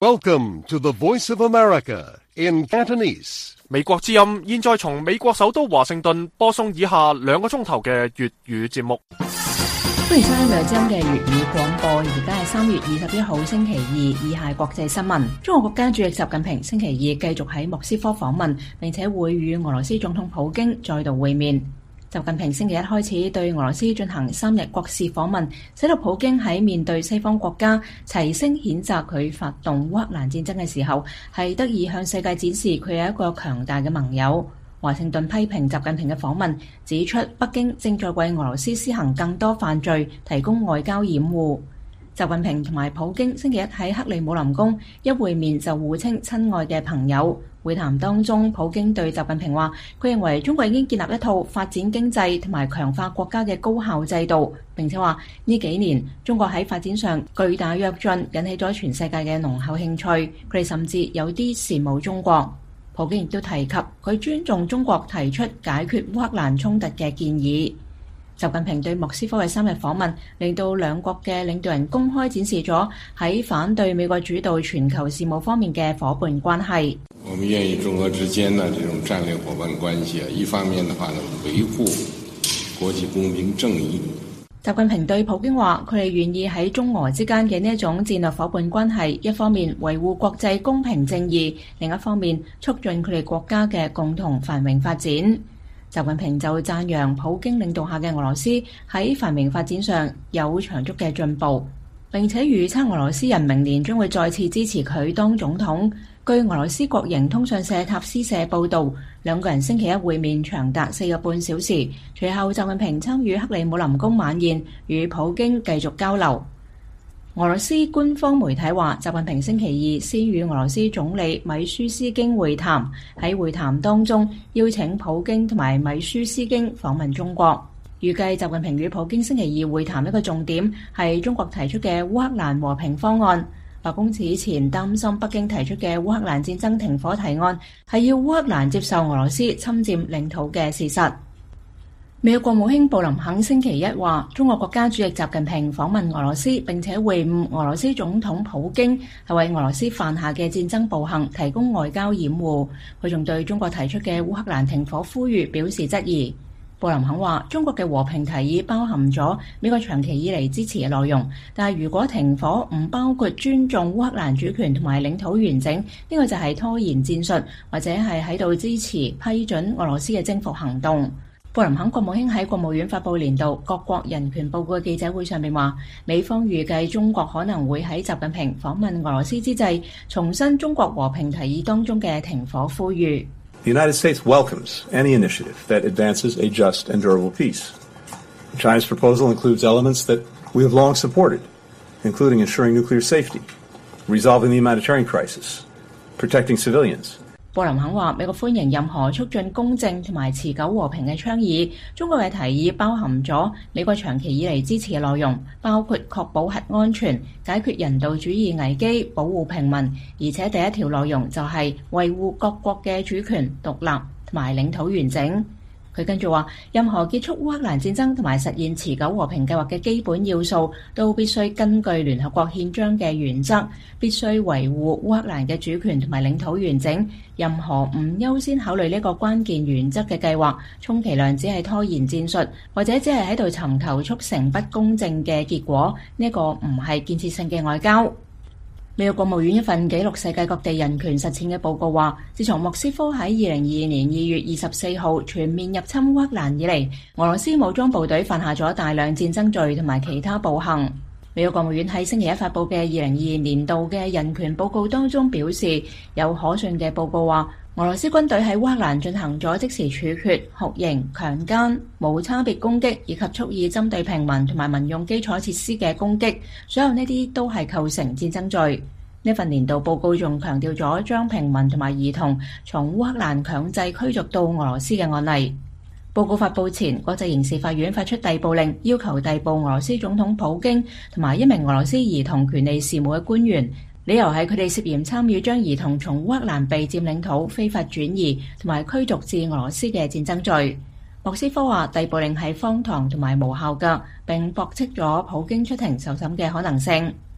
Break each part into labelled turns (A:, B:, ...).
A: Welcome to the Voice of America in Cantonese.
B: 美國之音現在從美國首都華盛頓播送以下2個鐘頭嘅粵語節目。
C: 歡迎收聽美國之音嘅粵語廣播，而家係3月21號星期二，以下國際新聞。中國國家主席習近平星期二繼續喺莫斯科訪問，並且會與俄羅斯總統普京再度會面。習近平星期一開始對俄羅斯進行3日國事訪問，使到普京喺面對西方國家齊聲譴責佢發動烏克蘭戰爭嘅時候，係得以向世界展示佢係一個強大嘅盟友。華盛頓批評習近平嘅訪問，指出北京正在為俄羅斯施行更多犯罪，提供外交掩護。習近平同埋普京星期一喺克里姆林宮一會面就互稱親愛嘅朋友。會談當中，普京對習近平話，佢認為中國已經建立一套發展經濟同埋強化國家嘅高效制度，並且話呢幾年中國喺發展上巨大躍進，引起咗全世界嘅濃厚興趣，佢哋甚至有啲羨慕中國。普京亦都提及佢尊重中國提出解決烏克蘭衝突嘅建議。習近平對莫斯科嘅3日訪問，令到兩國嘅領導人公開展示咗喺反對美國主導全球事務方面嘅夥伴關係。
D: 我們願意中俄之間呢這種戰略夥伴關係，一方面的話呢維護國際公平正義。
C: 習近平對普京話，佢哋願意喺中俄之間嘅呢一種戰略夥伴關係，一方面維護國際公平正義，另一方面促進佢哋國家嘅共同繁榮發展。習近平就讚揚普京領導下嘅俄羅斯喺繁榮發展上有長足嘅進步，並且預測俄羅斯人明年將會再次支持佢當總統。據俄羅斯國營通訊社塔斯社報導，兩個人星期一會面長達4個半小時，隨後習近平參與克里姆林宮晚宴，與普京繼續交流。俄羅斯官方媒體話，習近平星期二先與俄羅斯總理米舒斯京會談，喺會談當中邀請普京同埋米舒斯京訪問中國。預計習近平與普京星期二會談一個重點係中國提出嘅烏克蘭和平方案。白宮此前擔心北京提出嘅烏克蘭戰爭停火提案係要烏克蘭接受俄羅斯侵佔領土嘅事實。美國國務卿布林肯星期一話，中國國家主席習近平訪問俄羅斯並且會晤俄羅斯總統普京，係為俄羅斯犯下嘅戰爭暴行提供外交掩護。佢仲對中國提出嘅烏克蘭停火呼籲表示質疑。布林肯話，中國嘅和平提議包含咗美國長期以嚟支持嘅內容，但係如果停火唔包括尊重烏克蘭主權同埋領土完整，呢個就係拖延戰術，或者係喺度支持批准俄羅斯嘅征服行動。布林肯國務卿喺國務院發佈年度各國人權報告嘅記者會上面話，美方預計中國可能會喺習近平訪問俄羅斯之際，重申中國和平提議當中嘅停火呼籲。
E: The United States welcomes any initiative that advances a just and durable peace. China's proposal includes elements that we have long supported, including ensuring nuclear safety, resolving the humanitarian crisis, protecting civilians.
C: 布林肯話，美國歡迎任何促進公正同埋持久和平嘅倡議。中國嘅提議包含咗美國長期以嚟支持嘅內容，包括確保核安全、解決人道主義危機、保護平民，而且第一條內容就係維護各國嘅主權、獨立同埋領土完整。佢跟住話，任何結束烏克蘭戰爭同埋實現持久和平計劃嘅基本要素，都必須根據聯合國憲章嘅原則，必須維護烏克蘭嘅主權同埋領土完整。任何唔優先考慮呢個關鍵原則嘅計劃，充其量只係拖延戰術，或者只係喺度尋求促成不公正嘅結果。呢個唔係建設性嘅外交。美國國務院一份記錄世界各地人權實踐嘅報告話，自從莫斯科喺2022年2月24號全面入侵烏克蘭以嚟，俄羅斯武裝部隊犯下咗大量戰爭罪同埋其他暴行。美國國務院喺星期一發佈嘅2022年度嘅人權報告當中表示，有可信嘅報告話，俄羅斯軍隊喺烏克蘭進行咗即時處決、酷刑、強姦、無差別攻擊以及蓄意針對平民同埋民用基礎設施嘅攻擊，所有呢啲都係構成戰爭罪。呢份年度報告仲強調咗將平民同埋兒童從烏克蘭強制驅逐到俄羅斯嘅案例。報告發佈前，國際刑事法院發出逮捕令，要求逮捕俄羅斯總統普京同埋一名俄羅斯兒童權利事務嘅官員，理由係佢哋涉嫌參與將兒童從烏克蘭被佔領土非法轉移同埋驅逐至俄羅斯嘅戰爭罪。莫斯科話逮捕令係荒唐同埋無效㗎，並駁斥咗普京出庭受審嘅可能性。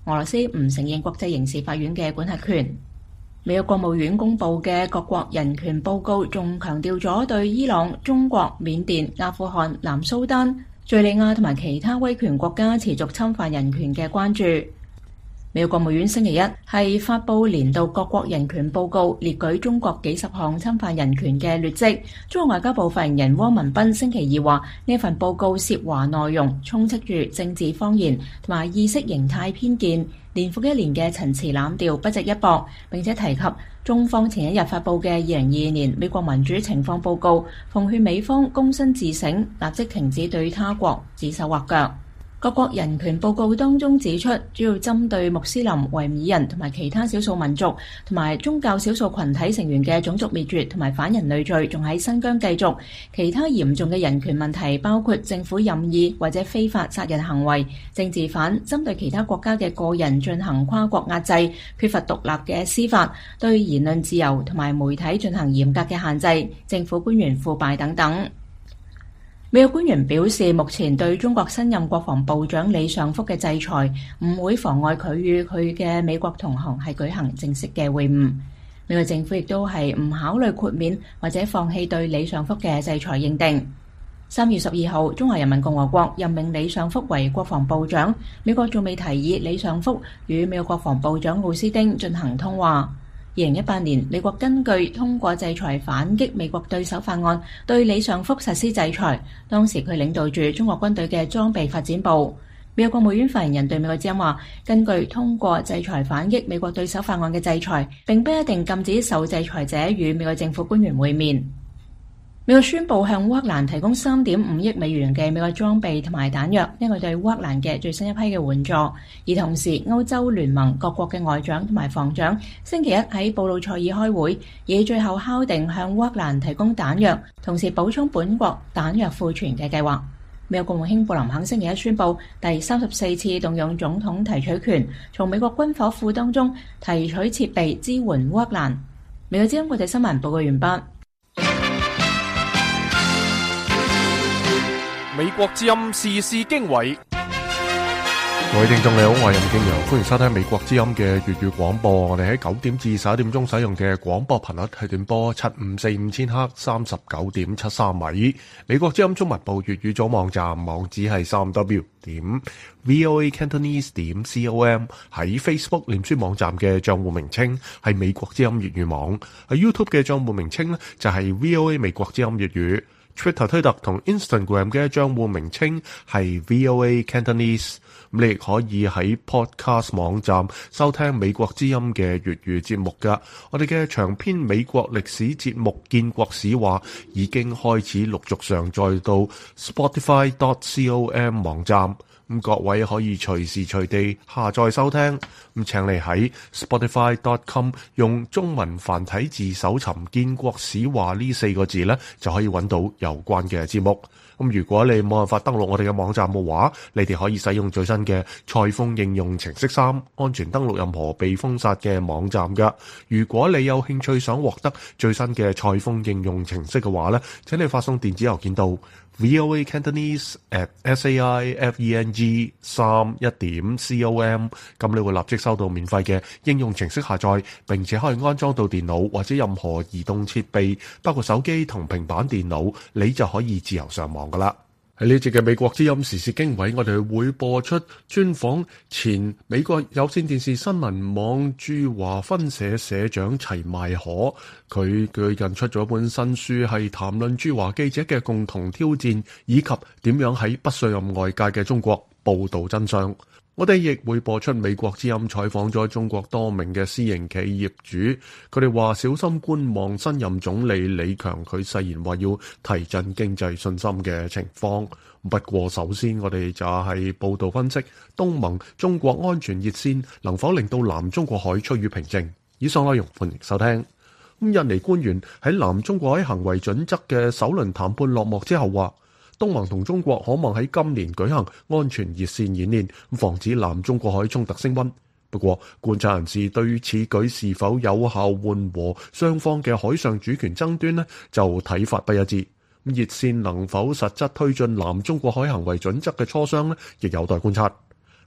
C: 俄羅斯唔承認國際刑事法院嘅管轄權。美國國務院公布嘅各國人權報告仲強調咗對伊朗、中國、緬甸、阿富汗、南蘇丹、敘利亞同埋其他威權國家持續侵犯人權嘅關注。美國國務院星期一係發布年度各國人權報告，列舉中國幾十項侵犯人權嘅劣跡。中國外交部發言人汪文斌星期二話，呢份報告涉華內容充斥住政治謊言同埋意識形態偏見，年復一年嘅陳詞濫調不值一駁，並且提及中方前一日發布嘅2022年美國民主情況報告，奉勸美方躬身自省，立即停止對他國指手畫腳。各國人權報告當中指出，主要針對穆斯林、維吾爾人同埋其他少數民族同埋宗教少數群體成員嘅種族滅絕同埋反人類罪仲喺新疆繼續。其他嚴重嘅人權問題包括政府任意或者非法殺人行為、政治犯針對其他國家嘅個人進行跨國壓制、缺乏獨立嘅司法、對言論自由同埋媒體進行嚴格嘅限制、政府官員腐敗等等。美國官員表示，目前對中國新任國防部長李尚福嘅制裁唔會妨礙佢與佢嘅美國同行係舉行正式嘅會晤。美國政府亦都係唔考慮豁免或者放棄對李尚福嘅制裁認定。3月12號，中華人民共和國任命李尚福為國防部長，美國仲未提議李尚福與美國國防部長奧斯汀進行通話。2018年，美國根據通過制裁反擊美國對手法案，對李尚福實施制裁。當時佢領導住中國軍隊嘅裝備發展部。美國國務院發言人對美國之音話，根據通過制裁反擊美國對手法案嘅制裁，並不一定禁止受制裁者與美國政府官員會面。美國宣布向烏克蘭提供3.5億美元嘅美國裝備同埋彈藥，呢個對烏克蘭嘅最新一批嘅援助。而同時，歐洲聯盟各國嘅外長同埋防長星期一喺布魯塞爾開會，以最後敲定向烏克蘭提供彈藥，同時補充本國彈藥庫存嘅計劃。美國國務卿布林肯星期一宣布第34次動用總統提取權，從美國軍火庫當中提取設備支援烏克蘭。美國之音國際新聞報告完畢。
B: 美國之音時事經緯，
F: 各位聽眾你好，我係任敬陽，歡迎收聽美國之音嘅粵語廣播。我哋喺9點至11點鐘使用嘅廣播頻率係短波7545千赫39.73米。美國之音中文部粵語組網站網址係3w.voacantonese.com。喺 Facebook 臉書網站嘅賬戶名稱係美國之音粵語網，喺 YouTube 嘅賬戶名稱呢就係 VOA 美國之音粵語。Twitter 推特同 Instagram 嘅賬戶名稱係 VOA Cantonese。咁你亦可以喺 Podcast 網站收聽美國之音嘅粵語節目噶。我哋嘅長篇美國歷史節目《建國史話》已經開始陸續上載到 Spotify.com 網站。咁各位可以隨時隨地下載收聽。咁請你喺 Spotify.com 用中文繁體字搜尋《建國史話》呢4個字呢，就可以揾到有關嘅節目。咁如果你冇辦法登錄我哋嘅網站嘅話，你哋可以使用最新嘅蔡豐應用程式3，安全登錄任何被封殺嘅網站噶。如果你有興趣想獲得最新嘅蔡豐應用程式嘅話呢，請你發送電子郵件到voacantonese@saifeng31.com， 咁你會立即收到免費嘅應用程式下載，並且可以安裝到電腦或者任何移動設備，包括手機同平板電腦，你就可以自由上網噶啦。喺呢節嘅美國之音時事經緯，我哋會播出專訪前美國有線電視新聞網駐華分社社長齊邁可。佢最近出咗一本新書，係談論駐華記者嘅共同挑戰，以及點樣喺不信任外界嘅中國報道真相。我哋亦會播出美國之音採訪咗中國多名嘅私營企業主，佢哋話小心觀望新任總理李強佢誓言話要提振經濟信心嘅情況。不過首先我哋就係報道分析東盟中國安全熱線能否令到南中國海趨於平靜。以上內容歡迎收聽。印尼官員喺南中國海行為準則嘅首輪談判落幕之後話，東盟同中國可望喺今年舉行安全熱線演練，防止南中國海衝突升溫。不過，觀察人士對於此舉是否有效緩和雙方嘅海上主權爭端呢，就睇法不一致。熱線能否實質推進南中國海行為準則嘅磋商呢，亦有待觀察。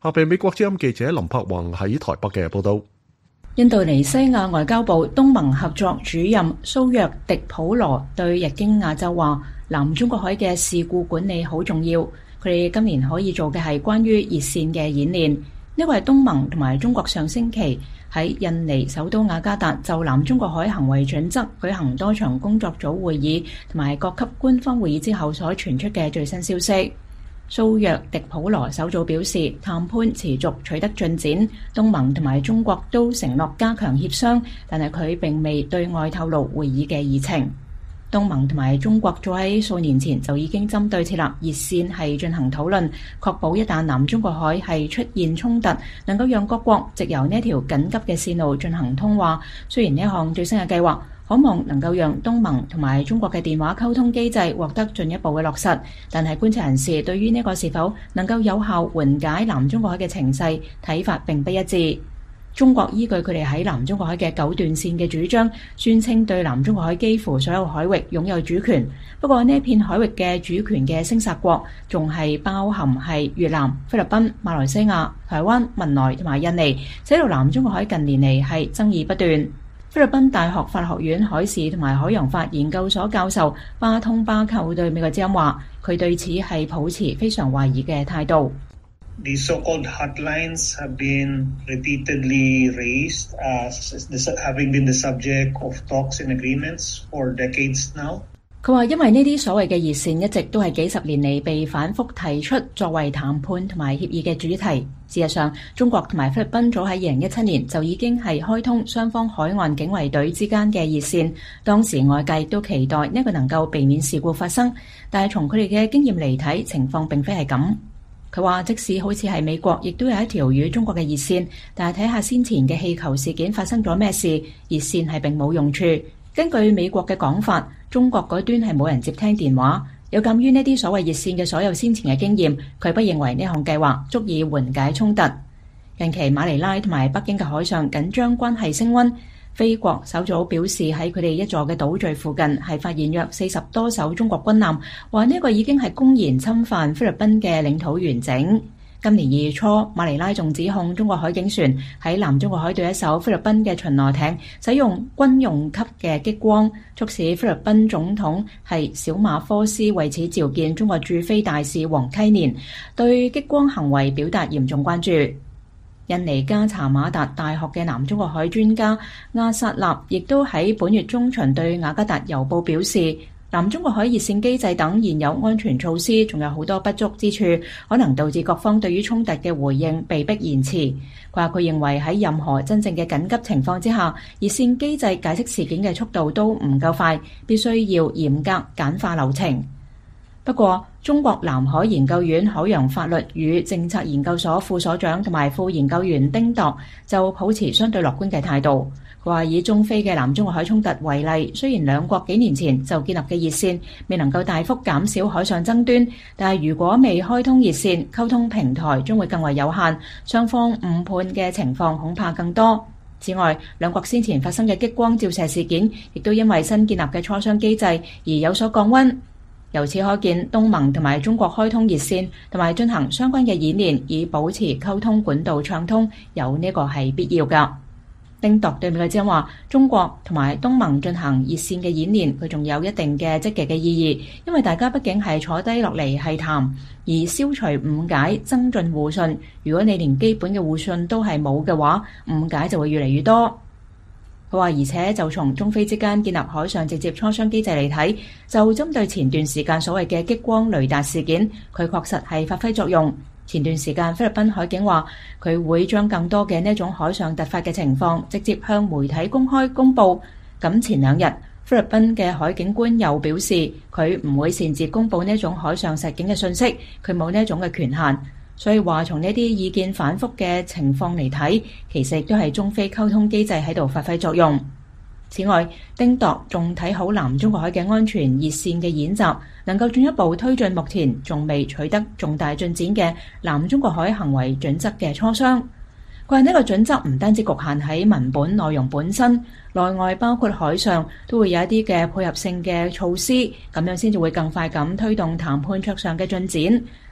F: 下邊美國之音記者林柏宏喺台北嘅報道。
C: 印度尼西亞外交部東盟合作主任蘇約迪普羅對日經亞洲話，南中國海嘅事故管理好重要，佢哋今年可以做嘅係關於熱線嘅演練。呢個係東盟同埋中國上星期喺印尼首都雅加達就南中國海行為準則舉行多場工作組會議同埋各級官方會議之後所傳出嘅最新消息。蘇約迪普羅首早表示，談判持續取得進展，東盟同埋中國都承諾加強協商，但係佢並未對外透露會議嘅議程。東盟同埋中國早喺數年前就已經針對設立熱線係進行討論，確保一旦南中國海係出現衝突，能夠讓各國藉由呢條緊急嘅線路進行通話。雖然呢一項最新嘅計劃可望能夠讓東盟同埋中國嘅電話溝通機制獲得進一步嘅落實，但係觀察人士對於呢個是否能夠有效緩解南中國海嘅情勢睇法並不一致。中國依據佢哋喺南中國海嘅九段線嘅主張，宣稱對南中國海幾乎所有海域擁有主權。不過呢一片海域嘅主權嘅聲索國仲係包含係越南、菲律賓、馬來西亞、台灣、文萊同埋印尼，使到南中國海近年嚟係爭議不斷。菲律賓大學法學院海事同埋海洋法研究所教授巴通巴寇對美國之音話，佢對此係抱持非常懷疑嘅態度。
G: The so-called hotlines have been repeatedly raised as having been the subject of talks and agreements for decades now.
C: 佢話因為呢啲所謂嘅熱線一直都係幾十年嚟被反覆提出作為談判同埋協議嘅主題。事實上，中國同埋菲律賓早喺2017年就已經係開通雙方海岸警衛隊之間嘅熱線，當時外界都期待呢個能夠避免事故發生，但係從佢哋嘅經驗嚟睇，情況並非係咁。佢話即使好似係美國亦都有一條與中國嘅熱線，但係睇下先前嘅氣球事件發生咗咩事，熱線係並冇用處。根據美國嘅講法，中國嗰端係冇人接聽電話。有鑑於呢啲所謂熱線嘅所有先前嘅經驗，佢不認為呢項計劃足以緩解衝突。近期馬尼拉同埋北京嘅海上緊張關係升溫，菲國首早表示喺佢哋一座嘅島嶼附近係發現約40多艘中國軍艦，話呢個已經係公然侵犯菲律賓嘅領土完整。今年2月初，馬尼拉仲指控中國海警船喺南中國海對一艘菲律賓嘅巡邏艇使用軍用級嘅激光，促使菲律賓總統係小馬科斯為此召見中國駐菲大使黃溪年，對激光行為表達嚴重關注。印尼加查馬達大學嘅南中國海專家阿薩納亦都喺本月中旬對雅加達郵報表示，南中國海熱線機制等現有安全措施仲有好多不足之處，可能導致各方對於衝突嘅回應被迫延遲。佢認為喺任何真正嘅緊急情況之下，熱線機制解釋事件嘅速度都唔夠快，必須要嚴格簡化流程。不過，中國南海研究院海洋法律與政策研究所副所長同埋副研究員丁鐸就抱持相對樂觀嘅態度。佢話以中菲嘅南中國海衝突為例，雖然兩國幾年前就建立嘅熱線未能夠大幅減少海上爭端，但係如果未開通熱線，溝通平台將會更為有限，雙方誤判嘅情況恐怕更多。此外，兩國先前發生嘅激光照射事件，亦都因為新建立嘅磋商機制而有所降溫。由此可見，東盟同埋中國開通熱線同埋進行相關嘅演練，以保持溝通管道暢通，有呢個係必要㗎。丁鐸對美國之音話，中國同埋東盟進行熱線嘅演練，佢仲有一定嘅積極嘅意義，因為大家畢竟係坐低落嚟係談，而消除誤解、增進互信。如果你連基本嘅互信都係冇嘅話，誤解就會越嚟越多。佢話，而且就從中菲之間建立海上直接磋商機制嚟睇，就針對前段時間所謂嘅激光雷達事件，佢確實係發揮作用。前段時間菲律賓海警話，佢會將更多嘅呢種海上突發嘅情況直接向媒體公開公佈。咁前兩日，菲律賓嘅海警官又表示，佢唔會擅自公佈呢種海上實境嘅信息，佢冇呢種嘅權限。所以話從呢啲意見反覆嘅情況嚟睇，其實亦都係中菲溝通機制喺度發揮作用。此外，丁鐸仲睇好南中國海嘅安全熱線嘅演習，能夠進一步推進目前仲未取得重大進展嘅南中國海行為準則嘅磋商。佢話呢個準則唔單止局限喺文本內容本身，內外包括海上都會有一啲嘅配合性嘅措施，咁樣先至會更快咁推動談判桌上嘅進展。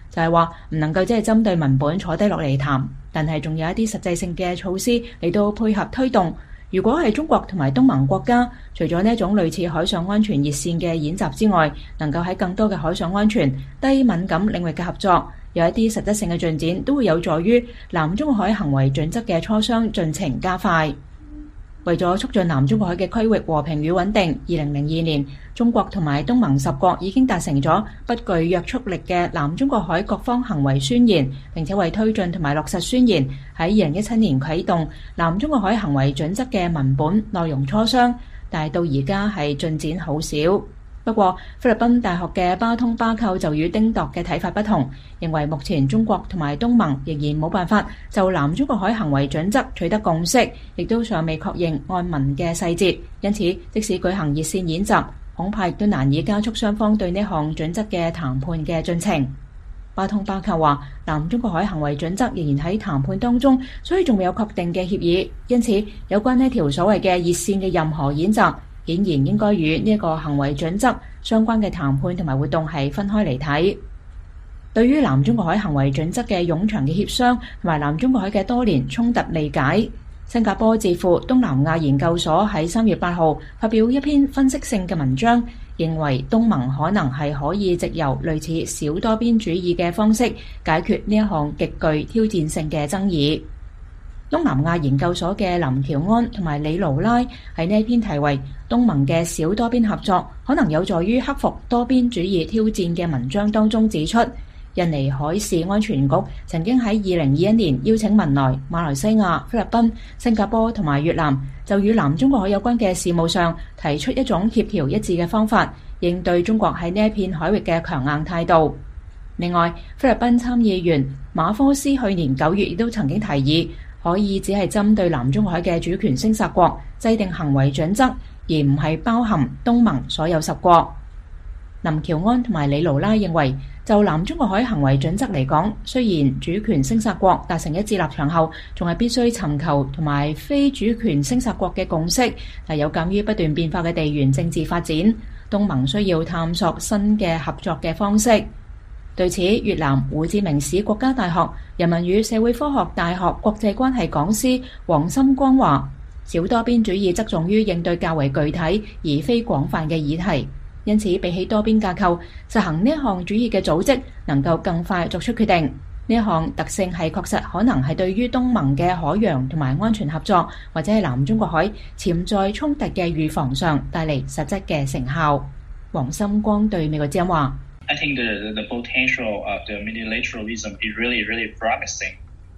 C: 就係話唔能夠只係針對文本坐低落嚟談，但係仲有一啲實際性嘅措施嚟到配合推動。如果係中國同埋東盟國家，除咗呢一種類似海上安全熱線嘅演習之外，能夠喺更多嘅海上安全、低敏感領域嘅合作，有一啲實質性嘅進展，都會有助於南中國海行為準則嘅磋商進程加快。為咗促進南中國海嘅區域和平與穩定，2002年，中國同埋東盟10國已經達成咗不具約束力嘅南中國海各方行為宣言，並且為推進同埋落實宣言，喺2017年啟動南中國海行為準則嘅文本內容磋商，但係到而家係進展好少。不過，菲律賓大學嘅巴通巴寇就與丁鐸嘅睇法不同，認為目前中國同埋東盟仍然冇辦法就南中國海行為準則取得共識，亦都尚未確認按文嘅細節，因此即使舉行熱線演習，恐怕亦都難以加速雙方對呢項準則嘅談判嘅進程。巴通巴寇話，南中國海行為準則仍然喺談判當中，所以仲未有確定嘅協議，因此有關呢條所謂嘅熱線嘅任何演習，顯然應該與呢一個行為準則相關嘅談判同埋活動係分開嚟睇。對於南中國海行為準則嘅冗長嘅協商同埋南中國海嘅多年衝突理解，新加坡智庫東南亞研究所喺3月8號發表一篇分析性嘅文章，認為東盟可能係可以藉由類似小多邊主義嘅方式解決呢一項極具挑戰性嘅爭議。東南亞研究所嘅林喬安同埋李盧拉喺呢一篇題為東盟嘅小多邊合作可能有助於克服多邊主義挑戰嘅文章當中指出，印尼海事安全局曾經喺2021年邀請文萊、馬來西亞、菲律賓、新加坡同埋越南就與南中國海有關嘅事務上提出一種協調一致嘅方法，應對中國喺呢一片海域嘅強硬態度。另外，菲律賓參議員馬科斯去年9月亦都曾經提議，可以只係針對南中國海嘅主權聲索國制定行為準則，而唔係包含東盟所有10國。林喬安同埋李盧拉認為，就南中國海行為準則嚟講，雖然主權聲索國達成一致立場後，仲係必須尋求同埋非主權聲索國嘅共識，但有鑑於不斷變化嘅地緣政治發展，東盟需要探索新嘅合作嘅方式。對此，越南胡志明市國家大學人民與社會科學大學國際關係講師黃森光話，小多邊主義側重於應對較為具體而非廣泛嘅議題，因此比起多邊架構，實行呢一項主義嘅組織能夠更快作出決定。呢一項特性係確實可能係對於東盟嘅海洋同埋安全合作，或者係南中國海潛在衝突嘅預防上帶嚟實質嘅成效。黃森光對美國之音話
H: I think the potential of the multilateralism is really, really promising.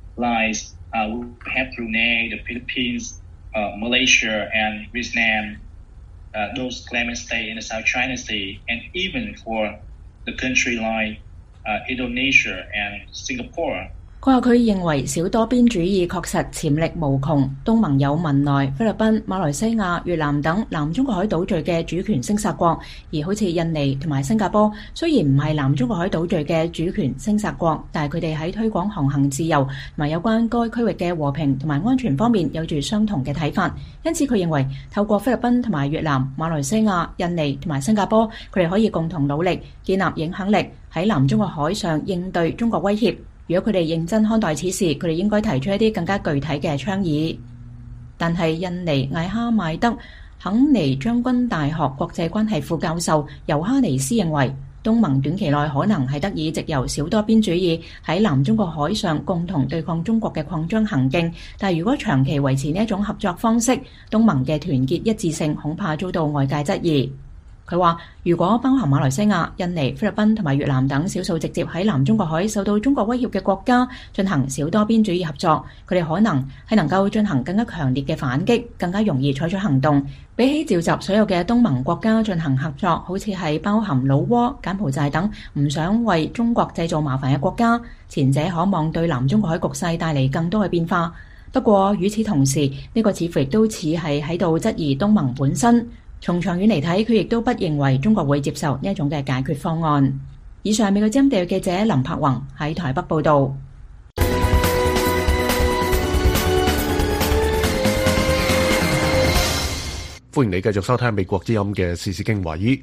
H: Lies we have Brunei, the Philippines, Malaysia, and Vietnam, those claiming stay in the South China Sea, and even for the country like Indonesia and Singapore.
C: 佢話佢認為小多邊主義確實潛力無窮，東盟有文萊、菲律賓、馬來西亞、越南等南中國海島嶼嘅主權聲索國，而好似印尼同埋新加坡，雖然唔係南中國海島嶼嘅主權聲索國，但係佢哋喺推廣航行自由同埋有關該區域嘅和平同埋安全方面有住相同嘅睇法。因此佢認為透過菲律賓同埋越南、馬來西亞、印尼同埋新加坡，佢哋可以共同努力建立影響力，喺南中國海上應對中國威脅。如果佢哋認真看待此事，佢哋應該提出一啲更加具體嘅倡議。但係印尼艾哈邁德肯尼將軍大學國際關係副教授尤哈尼斯認為，東盟短期內可能係得以藉由小多邊主義喺南中國海上共同對抗中國嘅擴張行徑，但係如果長期維持呢一種合作方式，東盟嘅團結一致性恐怕遭到外界質疑。佢話：如果包含馬來西亞、印尼、菲律賓同埋越南等少數直接喺南中國海受到中國威脅嘅國家進行小多邊主義合作，佢哋可能係能夠進行更加強烈嘅反擊，更加容易採取行動。比起召集所有嘅東盟國家進行合作，好似係包含老撾、柬埔寨等唔想為中國製造麻煩嘅國家，前者可望對南中國海局勢帶嚟更多嘅變化。不過與此同時，呢個似乎亦都似係喺度質疑東盟本身。從長遠嚟睇，佢亦都不認為中國會接受呢一種嘅解決方案。以上美國之音地記者林柏宏喺台北報導。
F: 歡迎你繼續收聽美國之音嘅時事經緯。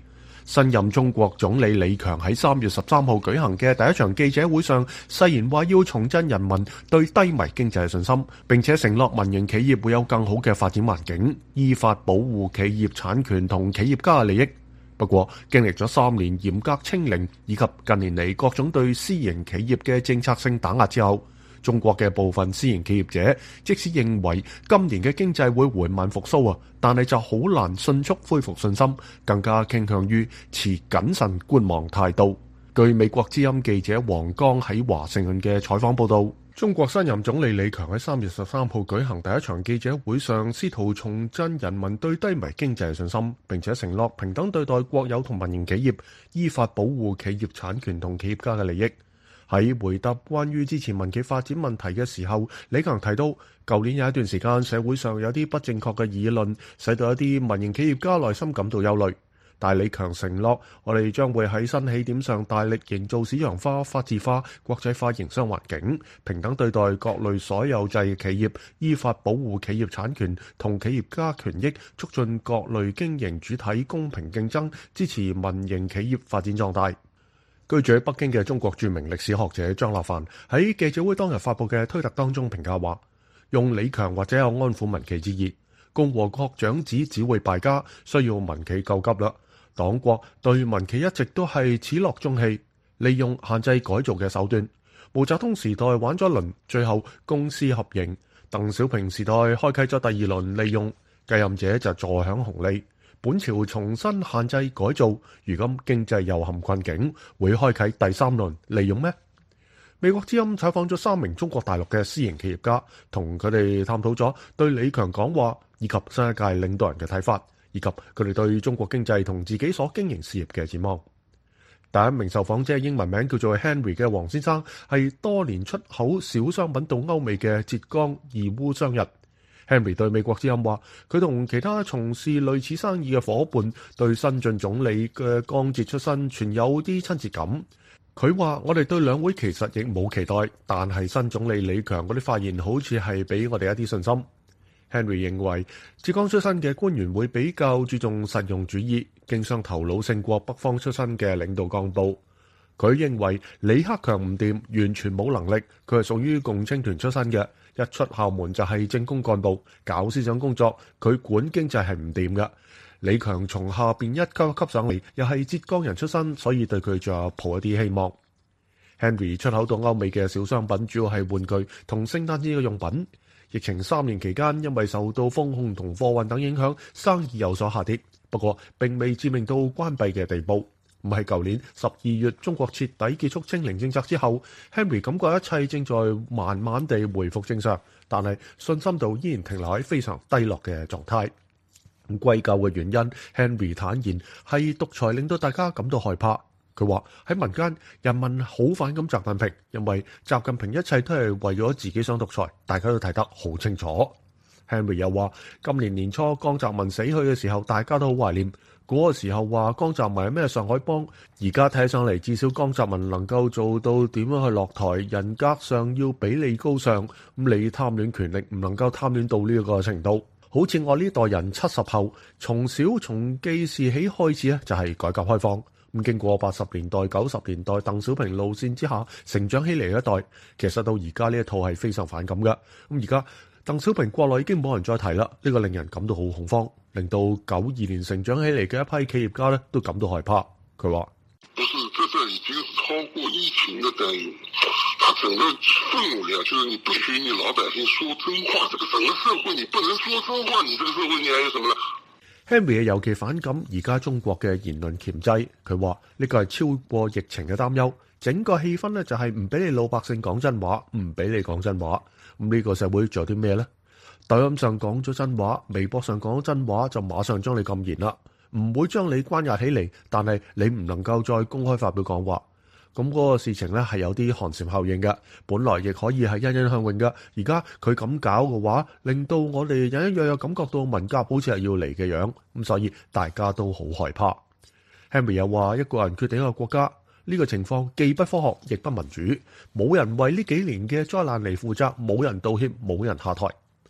F: 新任中國總理李強喺3月13號舉行嘅第一場記者會上，誓言話要重振人民對低迷經濟嘅信心，並且承諾民營企業會有更好嘅發展環境，依法保護企業產權同企業家嘅利益。不過，經歷咗3年嚴格清零以及近年嚟各種對私營企業嘅政策性打壓之後，中國嘅部分私營企業者即使認為今年嘅經濟會緩慢復甦但係就好難迅速恢復信心，更加傾向於持謹慎觀望態度。據美國之音記者黃剛喺華盛頓嘅採訪報導，中國新任總理李強喺3月13號舉行第一場記者會上，試圖重振人民對低迷經濟嘅信心，並且承諾平等對待國有同民營企業，依法保護企業產權同企業家嘅利益。喺回答關於支持民企發展問題嘅時候，李強提到，舊年有一段時間社會上有啲不正確嘅議論，使到一啲民營企業家內心感到憂慮。但李強承諾，我哋將會喺新起點上大力營造市場化、法治化、國際化營商環境，平等對待各類所有制企業，依法保護企業產權同企業家權益，促進各類經營主體公平競爭，支持民營企業發展壯大。居住喺北京嘅中國著名歷史學者張立凡喺記者會當日發佈嘅推特當中評價話，用李強或者有安撫民企之意，共和國長子只會敗家，需要民企救急啦。黨國對民企一直都係始樂中棄，利用限制改造嘅手段。毛澤東時代玩咗一輪，最後公私合營；鄧小平時代開啟咗第二輪利用，繼任者就坐享紅利。本朝重新限制改造，如今經濟又陷困境，會開啟第3輪利用咩？美國之音採訪咗3名中國大陸嘅私營企業家，同佢哋探討咗對李強講話以及新一屆領導人嘅睇法，以及佢哋對中國經濟同自己所經營事業嘅展望。第一名受訪者英文名叫做 Henry 嘅黃先生，係多年出口小商品到歐美嘅浙江義烏商人。Henry 對美國之音話，佢同其他從事類似生意嘅伙伴對新晉總理嘅江浙出身存有啲親切感。佢話，我哋對兩會其實亦冇期待，但係新總理李強嗰啲發言好似係俾我哋一啲信心。Henry 認為浙江出身嘅官員會比較注重實用主義，經商頭腦勝過北方出身嘅領導幹部。佢認為李克強唔掂，完全冇能力，佢係屬於共青團出身嘅，一出校門就係政工幹部，搞思想工作，佢管經濟係唔掂嘅。李強從下邊一級一級上嚟，又係浙江人出身，所以對佢仲有抱一啲希望。Henry 出口到歐美嘅小商品主要係玩具同聖誕節嘅用品。疫情3年期間，因為受到封控同貨運等影響，生意有所下跌，不過並未致命到關閉嘅地步。咁喺舊年12月，中國徹底結束清零政策之後， Henry 感覺一切正在慢慢地回復正常，但係信心度依然停留喺非常低落嘅狀態。歸咎嘅原因， Henry 坦言係獨裁令到大家感到害怕。佢話喺民間，人民好反感習近平，因為習近平一切都係為咗自己想獨裁，大家都睇得好清楚。Henry 又話，今年年初江澤民死去嘅時候，大家都好懷念。嗰個時候話江澤民係咩上海幫，而家睇上嚟，至少江澤民能夠做到點樣去落台，人格上要比你高尚。咁你貪戀權力，唔能夠貪戀到呢個程度。好似我呢代人70後，從記事起開始咧，就係改革開放。咁經過80年代、90年代鄧小平路線之下成長起嚟嘅一代，其實到而家呢一套係非常反感嘅。咁而家鄧小平國內已經冇人再提啦，呢個令人感到好恐慌，令到92年成長起嚟嘅一批企業家咧都感到害怕。佢話：
I: 不是，這已經超過疫情的單元，它整個氛圍啊，就是你不許你老百姓說真話，這個整個社會你不能說真話，你這個社會你還有什麼呢？
F: Henry 尤其反感而家中國嘅言論鉗制，佢話呢個係超過疫情嘅擔憂，整個氣氛呢就係唔俾你老百姓講真話，唔俾你講真話。咁呢個社會仲有啲咩呢？抖音上講咗真話，微博上講咗真話，就馬上將你禁言啦，唔會將你關押起嚟，但係你唔能夠再公開發表講話。咁嗰個事情呢係有啲寒蟬效應嘅，本來亦可以係欣欣向榮嘅，而家佢咁搞嘅話，令到我哋隱隱約約感覺到文革好似係要嚟嘅樣，咁所以大家都好害怕。Henry 又話，一個人決定一個國家，呢個情況既不科學亦不民主，冇人為呢幾年嘅災難嚟負責，冇人道歉，冇人下台。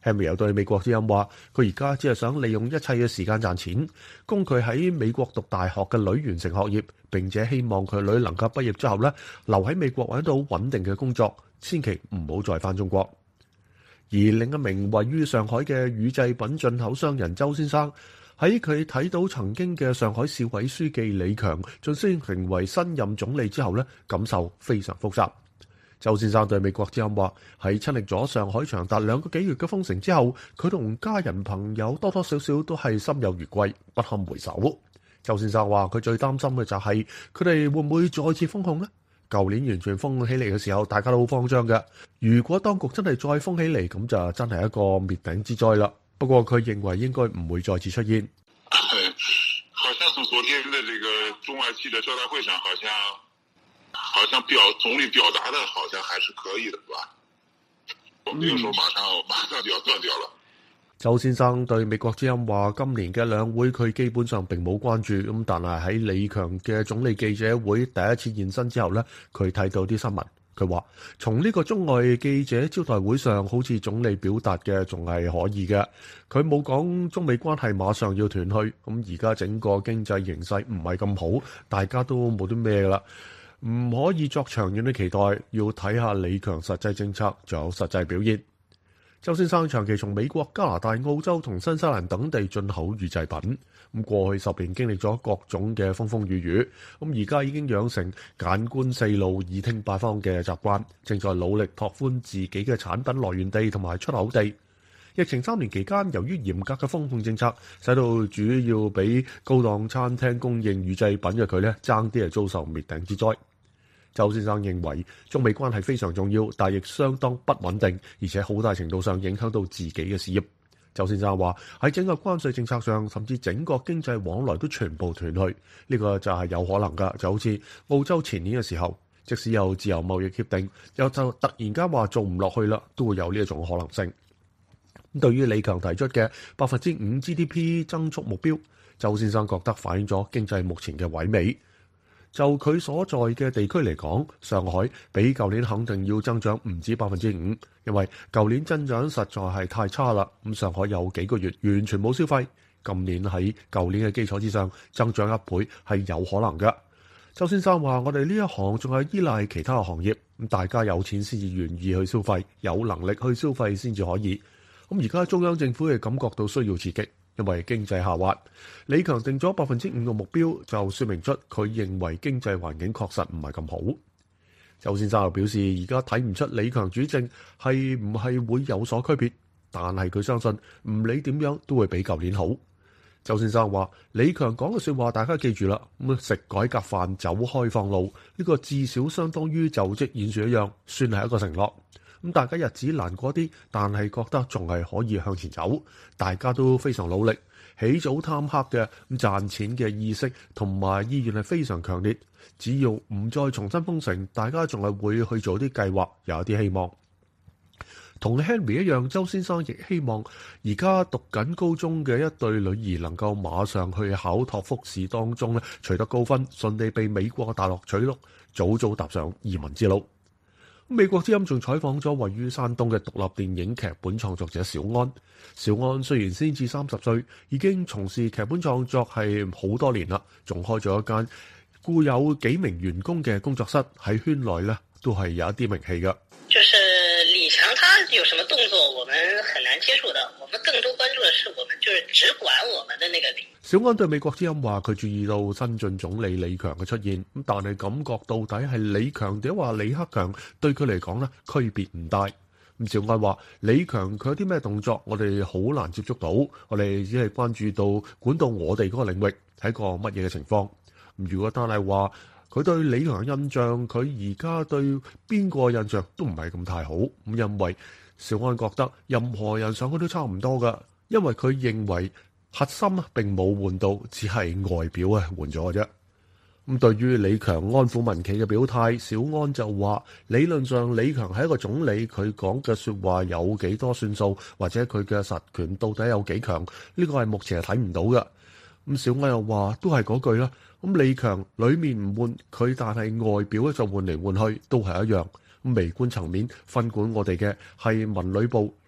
F: Henry 又對美國之音話：佢而家只係想利用一切嘅時間賺錢，供佢喺美國讀大學嘅女完成學業，並且希望佢女能夠畢業之後呢，留喺美國揾到穩定嘅工作，千祈唔好再返中國。而另一名位於上海嘅乳製品進口商人周先生，喺佢睇到曾經嘅上海市委書記李強晉升成為新任總理之後呢，感受非常複雜。周先生對美國之音話：喺親歷咗上海長達2個幾月嘅封城之後，佢同家人朋友多多少少都係心有餘悸，不堪回首。周先生話：佢最擔心嘅就係佢哋會唔會再次封控呢？舊年完全封起嚟嘅時候，大家都好慌張嘅。如果當局真係再封起嚟，咁就真係一個滅頂之災啦。不過佢認為應該唔會再次出現。
I: 好像從昨天的這個中外記者招待會上，好像總理表達的，好像還是可以的，吧？我沒有說馬上就要斷掉了。
F: 周先生對美國之音話：今年嘅兩會佢基本上並冇關注，咁但係喺李強嘅總理記者會第一次現身之後呢，佢睇到啲新聞，佢話從呢個中外記者招待會上，好似總理表達嘅仲係可以嘅，佢冇講中美關係馬上要斷去。咁而家整個經濟形勢唔係咁好，大家都冇啲咩啦，唔可以作長遠嘅期待，要睇下李強實際政策仲有實際表現。周先生長期從美國、加拿大、澳洲同新西蘭等地進口乳製品，咁過去10年經歷咗各種嘅風風雨雨，咁而家已經養成眼觀四路、耳聽八方嘅習慣，正在努力拓寬自己嘅產品來源地同埋出口地。疫情3年期間，由於嚴格嘅封控政策，使到主要俾高檔餐廳供應乳製品嘅佢呢，爭啲係遭受滅頂之災。周先生認為中美關係非常重要，但亦相當不穩定，而且好大程度上影響到自己嘅事業。周先生話喺整個關稅政策上，甚至整個經濟往來都全部斷去，呢個就係有可能㗎。就好似澳洲前年嘅時候，即使有自由貿易協定，又就突然間話做唔落去啦，都會有呢一種可能性。對於李強提出嘅5% GDP 增速目標，周先生覺得反映咗經濟目前嘅萎靡。就佢所在嘅地區嚟講，上海比舊年肯定要增長唔止5%，因為舊年增長實在係太差啦。咁上海有幾個月完全冇消費，今年喺舊年嘅基礎之上增長1倍係有可能嘅。周先生話：我哋呢一行仲係依賴其他行業，咁大家有錢先至願意去消費，有能力去消費先至可以。咁而家中央政府亦感覺到需要刺激。因為經濟下滑，李強定咗5%嘅目標，就說明出佢認為經濟環境確實唔係咁好。周先生又表示，而家睇唔出李強主政係唔係會有所區別，但係佢相信唔理點樣都會比舊年好。周先生話：李強講嘅說話大家記住啦，咁食改革飯走開放路，呢個至少相當於就職演說一樣，算係一個承諾。咁大家日子難過啲，但係覺得仲係可以向前走，大家都非常努力，起早貪黑嘅咁賺錢嘅意識同埋意願係非常強烈。只要唔再重新封城，大家仲係會去做啲計劃，有一啲希望。同 Henry 一樣，周先生亦希望而家讀緊高中嘅一對女兒能夠馬上去考托福試當中咧取得高分，順利被美國大陸取錄，早早踏上移民之路。美國之音仲採訪咗位於山東嘅獨立電影劇本創作者小安。小安雖然先至30歲，已經從事劇本創作係好多年啦，仲開咗一間雇有幾名員工嘅工作室，喺圈內咧都係有一啲名氣嘅。
J: 就是李強他有什麼動作，我們很難接觸的。我們更多關注的是我們就是只管我們的那個領。
F: 小安對美國之音話，佢注意到新晉總理李強嘅出現，咁但係感覺到底係李強定話李克強對佢嚟講咧區別唔大。咁小安話李強佢有啲咩動作，我哋好難接觸到，我哋只係關注到管到我哋嗰個領域係個乜嘢嘅情況。如果單係話佢對李強嘅印象，佢而家對邊個印象都唔係咁太好。咁因為小安覺得任何人上去都差唔多噶，因為佢認為核心並冇換到，只係外表換咗嘅啫。咁對於李強安撫民企嘅表態，小安就話理論上李強係一個總理，佢講嘅說話有幾多算數，或者佢嘅實權到底有幾強，呢個係目前係睇唔到嘅。咁小安又話都係嗰句啦。咁李強裏面唔換佢，但係外表咧就換嚟換去都係一樣。咁微觀層面分管我哋嘅係文旅部、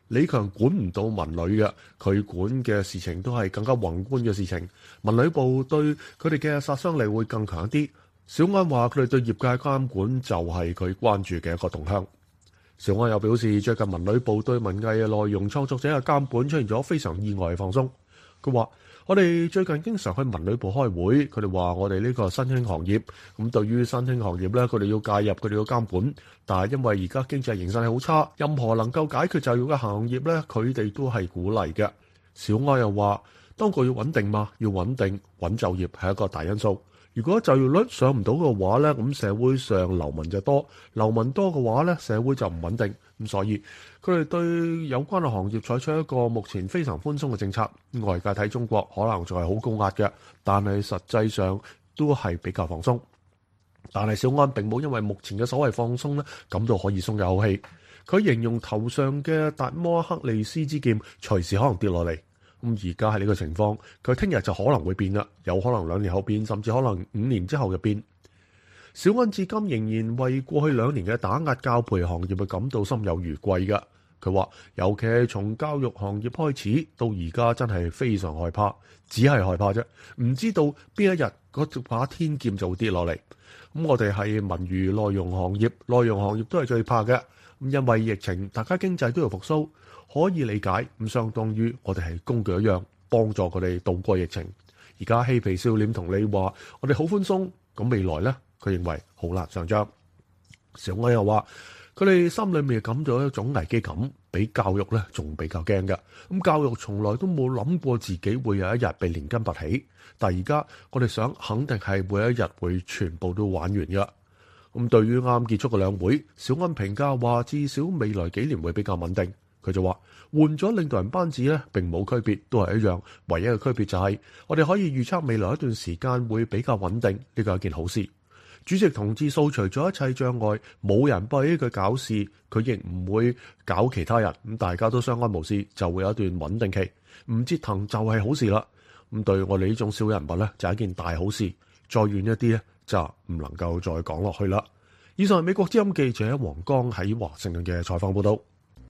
F: 李強管唔到文旅嘅，佢管嘅事情都係更加宏觀嘅事情。文旅部對佢哋嘅殺傷力會更強啲。小安話佢哋對業界監管就係佢關注嘅一個動向。小安又表示，最近文旅部對文藝嘅內容創作者嘅監管出現咗非常意外嘅放鬆。佢話：我哋最近經常去文旅部開會，佢哋話我哋呢個新興行業，咁對於新興行業呢，佢哋要介入，佢哋要監管。但係因為而家經濟形勢係好差，任何能夠解決就業嘅行業呢，佢哋都係鼓勵嘅。小安又話：當局要穩定嘛，要穩定，穩就業係一個大因素。如果就業率上唔到嘅話呢，咁社會上流民就多，流民多嘅話呢，社會就唔穩定。咁所以佢哋對有關嘅行業採取一個目前非常寬鬆嘅政策。外界睇中國可能仲係好高壓嘅，但係實際上都係比較放鬆。但係小安並冇因為目前嘅所謂放鬆呢感到可以鬆一口氣。佢形容頭上嘅達摩克利斯之劍隨時可能跌落嚟。咁而家係呢個情況，佢聽日就可能會變啦，有可能2年後變，甚至可能5年之後就變。小安至今仍然為過去2年嘅打壓教培行業感到心有餘悸㗎。佢話，尤其係從教育行業開始到而家，真係非常害怕，只係害怕啫，唔知道邊一日嗰把天劍就會跌落嚟。咁我哋係文娛內容行業，內容行業都係最怕嘅。咁因為疫情，大家經濟都要復甦。可以理解，咁相當於我哋係工具一樣，幫助佢哋渡過疫情。而家嬉皮笑臉同你話，我哋好寬鬆，咁未來呢，佢認為好難上漲。小安又話，佢哋心裏面感到一種危機感，比教育呢仲比較驚嘅。咁教育從來都冇諗過自己會有一日被連根拔起，但而家我哋想肯定係每一日會全部都玩完嘅。咁對於啱結束嘅兩會，小安評價話，至少未來幾年會比較穩定。佢就話換咗領導人班子咧，並冇區別，都係一樣。唯一嘅區別就係我哋可以預測未來一段時間會比較穩定，呢個係一件好事。主席同志掃除咗一切障礙，冇人幫佢搞事，佢亦唔會搞其他人。咁大家都相安無事，就會有一段穩定期，唔折騰就係好事啦。咁對我哋呢種小人物咧，就係一件大好事。再遠一啲咧，就唔能夠再講落去啦。以上係美國之音記者黃江喺華盛頓嘅採訪報道。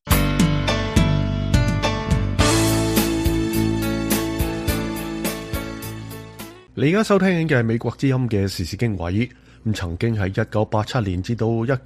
F: 你而家收聽緊嘅係美國之音嘅時事經緯。咁曾經喺1987年至到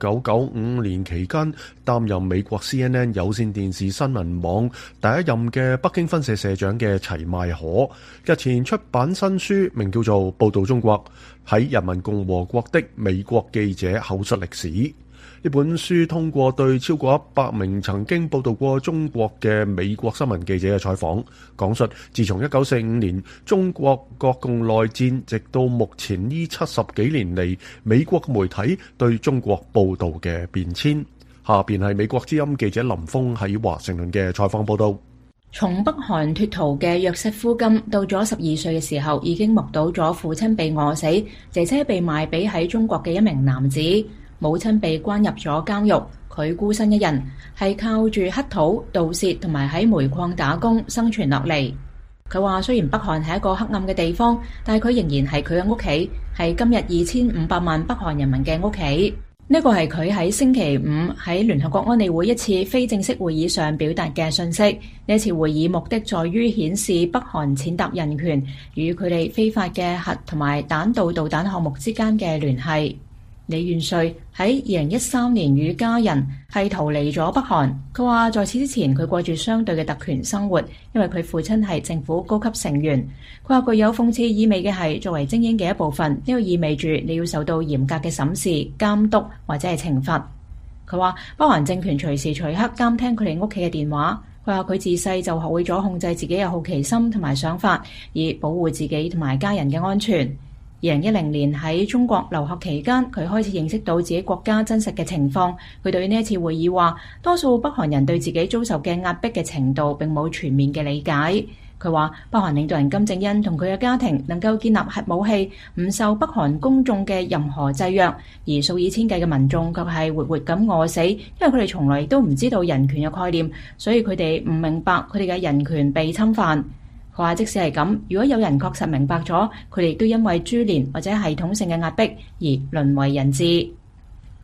F: 1995年期間擔任美國 CNN 有線電視新聞網第一任嘅北京分社社長嘅齊邁可，日前出版新書，名叫做《報導中國：喺人民共和國的美國記者口述歷史》。呢本書通過對超過100名曾經報導過中國嘅美國新聞記者嘅採訪，講述自從1945年中國國共內戰，直到目前呢70幾年嚟，美國媒體對中國報導嘅變遷。下邊係美國之音記者林峰喺華盛頓嘅採訪報導。
C: 從北韓脫逃嘅約瑟夫金到咗12歲嘅時候，已經目睹咗父親被餓死，姐姐被賣俾喺中國嘅一名男子。母親被關入咗監獄，佢孤身一人，係靠住乞討、盜竊同埋喺煤礦打工生存落嚟。佢話雖然北韓係一個黑暗嘅地方，但係佢仍然係佢嘅屋企，係今日2500萬北韓人民嘅屋企。呢個係佢喺星期五喺聯合國安理會一次非正式會議上表達嘅信息。呢次會議目的在於顯示北韓踐踏人權與佢哋非法嘅核同埋彈道導彈項目之間嘅聯繫。李元帥喺2013年與家人係逃離咗北韓。佢話在此之前佢過住相對嘅特權生活，因為佢父親係政府高級成員。佢話具有諷刺意味嘅係，作為精英嘅一部分，呢個意味住你要受到嚴格嘅審視、監督或者係懲罰。佢話北韓政權隨時隨刻監聽佢哋屋企嘅電話。佢話佢自細就學會咗控制自己嘅好奇心同埋想法，以保護自己同埋家人嘅安全。2010年喺中國留學期間，佢開始認識到自己國家真實嘅情況。佢對呢一次會議話，多數北韓人對自己遭受嘅壓迫嘅程度並冇全面嘅理解。佢話北韓領導人金正恩同佢嘅家庭能夠建立核武器，唔受北韓公眾嘅任何制約，而數以千計嘅民眾卻係活活咁餓死，因為佢哋從來都唔知道人權嘅概念，所以佢哋唔明白佢哋嘅人權被侵犯。佢話即使係咁，如果有人確實明白咗，佢哋都因為株連或者系統性嘅壓迫而淪為人質。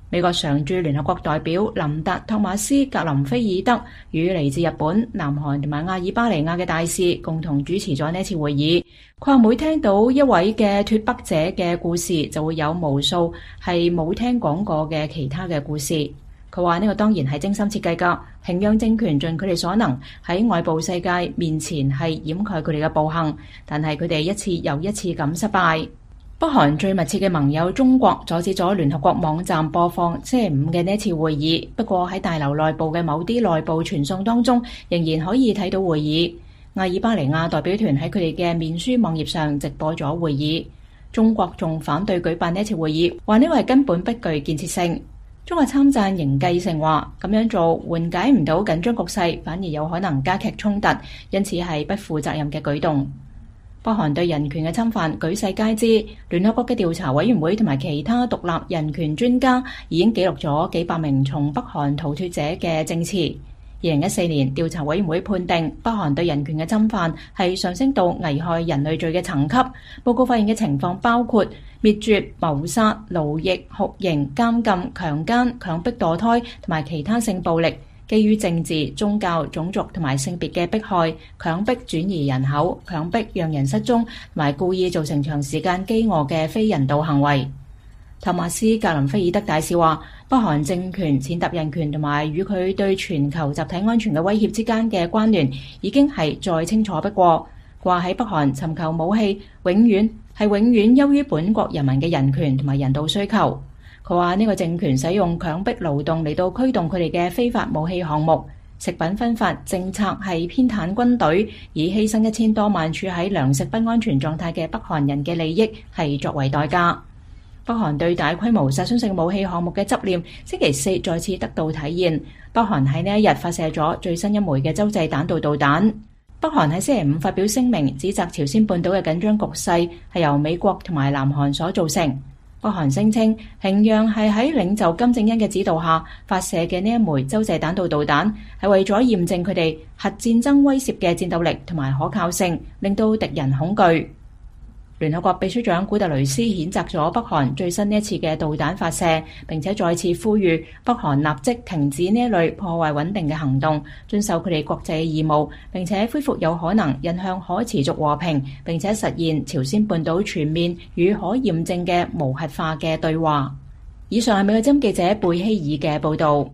C: 美國常駐聯合國代表林達·托馬斯·格林菲爾德與嚟自日本、南韓同埋阿爾巴尼亞嘅大使共同主持咗呢次會議。佢話每聽到一位嘅脫北者嘅故事，就會有無數係冇聽講過嘅其他嘅故事。佢話呢個當然係精心設計㗎，平壤政權盡佢哋所能喺外部世界面前係掩蓋佢哋嘅暴行，但係佢哋一次又一次咁失敗。北韓最密切嘅盟友中國阻止咗聯合國網站播放星期五嘅呢次會議，不過喺大樓內部嘅某啲內部傳送當中，仍然可以睇到會議。阿爾巴尼亞代表團喺佢哋嘅面書網頁上直播咗會議。中國仲反對舉辦呢次會議，話呢個係根本不具建設性。中國參贊營繼承話咁樣做緩解唔到緊張局勢，反而有可能加劇衝突，因此係不負責任嘅舉動。北韓對人權嘅侵犯舉世皆知，聯合國嘅調查委員會同埋其他獨立人權專家已經記錄咗幾百名從北韓逃脫者嘅證詞。2014年，調查委員會判定北韓對人權嘅侵犯係上升到危害人類罪嘅層級。報告發現嘅情況包括滅絕、謀殺、奴役、酷刑、監禁、強姦、強迫墮胎同埋其他性暴力，基於政治、宗教、種族同埋性別嘅迫害，強迫轉移人口，強迫讓人失蹤，同埋故意造成長時間飢餓嘅非人道行為。托馬斯·格林菲爾德大使話，北韓政權踐踏人權同埋與佢對全球集體安全嘅威脅之間嘅關聯已經係再清楚不過。話喺北韓尋求武器，永遠優於本國人民嘅人權同埋人道需求。佢話呢個政權使用強迫勞動嚟到驅動佢哋嘅非法武器項目，食品分發政策係偏袒軍隊，以犧牲1000多萬處喺糧食不安全狀態嘅北韓人嘅利益係作為代價。北韓對大規模殺傷性武器項目嘅執念，星期四再次得到體現。北韓喺呢一日發射咗最新一枚嘅洲際彈道導彈。北韓喺星期五發表聲明，指責朝鮮半島嘅緊張局勢係由美國同埋南韓所造成。北韓聲稱平壤係喺領袖金正恩嘅指導下發射嘅呢一枚洲際彈道導彈，係為咗驗證佢哋核戰爭威懾嘅戰鬥力同埋可靠性，令到敵人恐懼。聯合國秘書長古特雷斯譴責咗北韓最新呢一次嘅導彈發射，並且再次呼籲北韓立即停止呢一類破壞穩定嘅行動，遵守佢哋國際義務，並且恢復有可能引向可持續和平，並且實現朝鮮半島全面與可驗證嘅無核化嘅對話。以上係美國之音記者貝希爾嘅報導。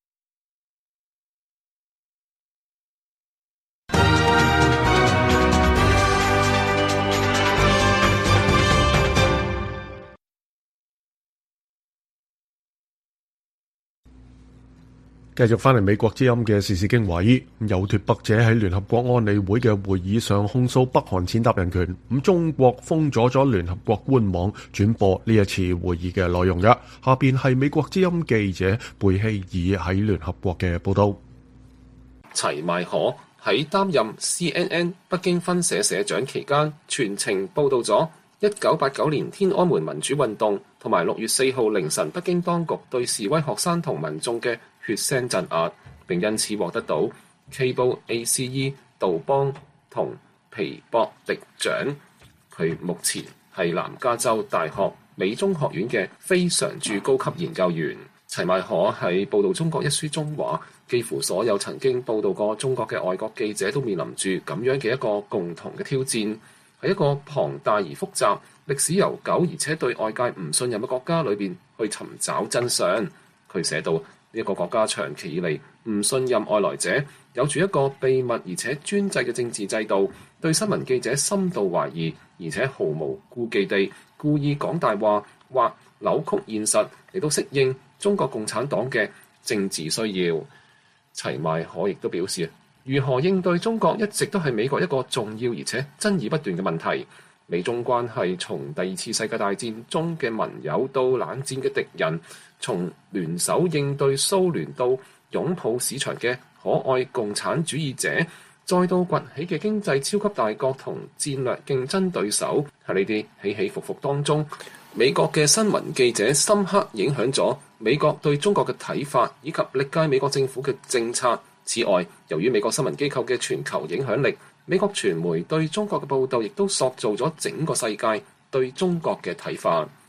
F: 繼續翻嚟美國之音嘅時事經緯，有脫北者喺聯合國安理會嘅會議上控訴北韓踐踏人權，咁中國封咗聯合國官網轉播呢一次會議嘅內容嘅。下邊係美國之音記者貝希爾喺聯合國嘅報道。
K: 齊邁可喺擔任 CNN 北京分社社長期間，全程報導咗1989年天安門民主運動同埋6月4號凌晨北京當局對示威學生同民眾嘅血腥鎮壓，並因此獲得到 Cable ACE 杜邦同皮博迪獎。佢目前係南加州大學美中學院嘅非常駐高級研究員。齊邁可喺報導中國一書中話，幾乎所有曾經報導過中國嘅外國記者都面臨住咁樣嘅一個共同嘅挑戰，喺一個龐大而複雜、歷史悠久而且對外界唔信任嘅國家裏邊去尋找真相。佢寫道，呢個國家長期以嚟唔信任外來者，有住一個秘密而且專制嘅政治制度，對新聞記者深度懷疑，而且毫無顧忌地故意講大話或扭曲現實嚟到適應中國共產黨嘅政治需要。齊邁可亦都表示，如何應對中國一直都係美國一個重要而且爭議不斷嘅問題。美中關係從第二次世界大戰中嘅盟友到冷戰嘅敵人，從聯手應對蘇聯到擁抱市場嘅可愛共產主義者，再到崛起嘅經濟超級大國同戰略競爭對手，喺呢啲起起伏伏當中，美國嘅新聞記者深刻影響咗美國對中國嘅睇法，以及歷屆美國政府嘅政策。此外，由於美國新聞機構嘅全球影響力，美國傳媒對中國嘅報導亦都塑造咗整個世界對中國嘅睇法。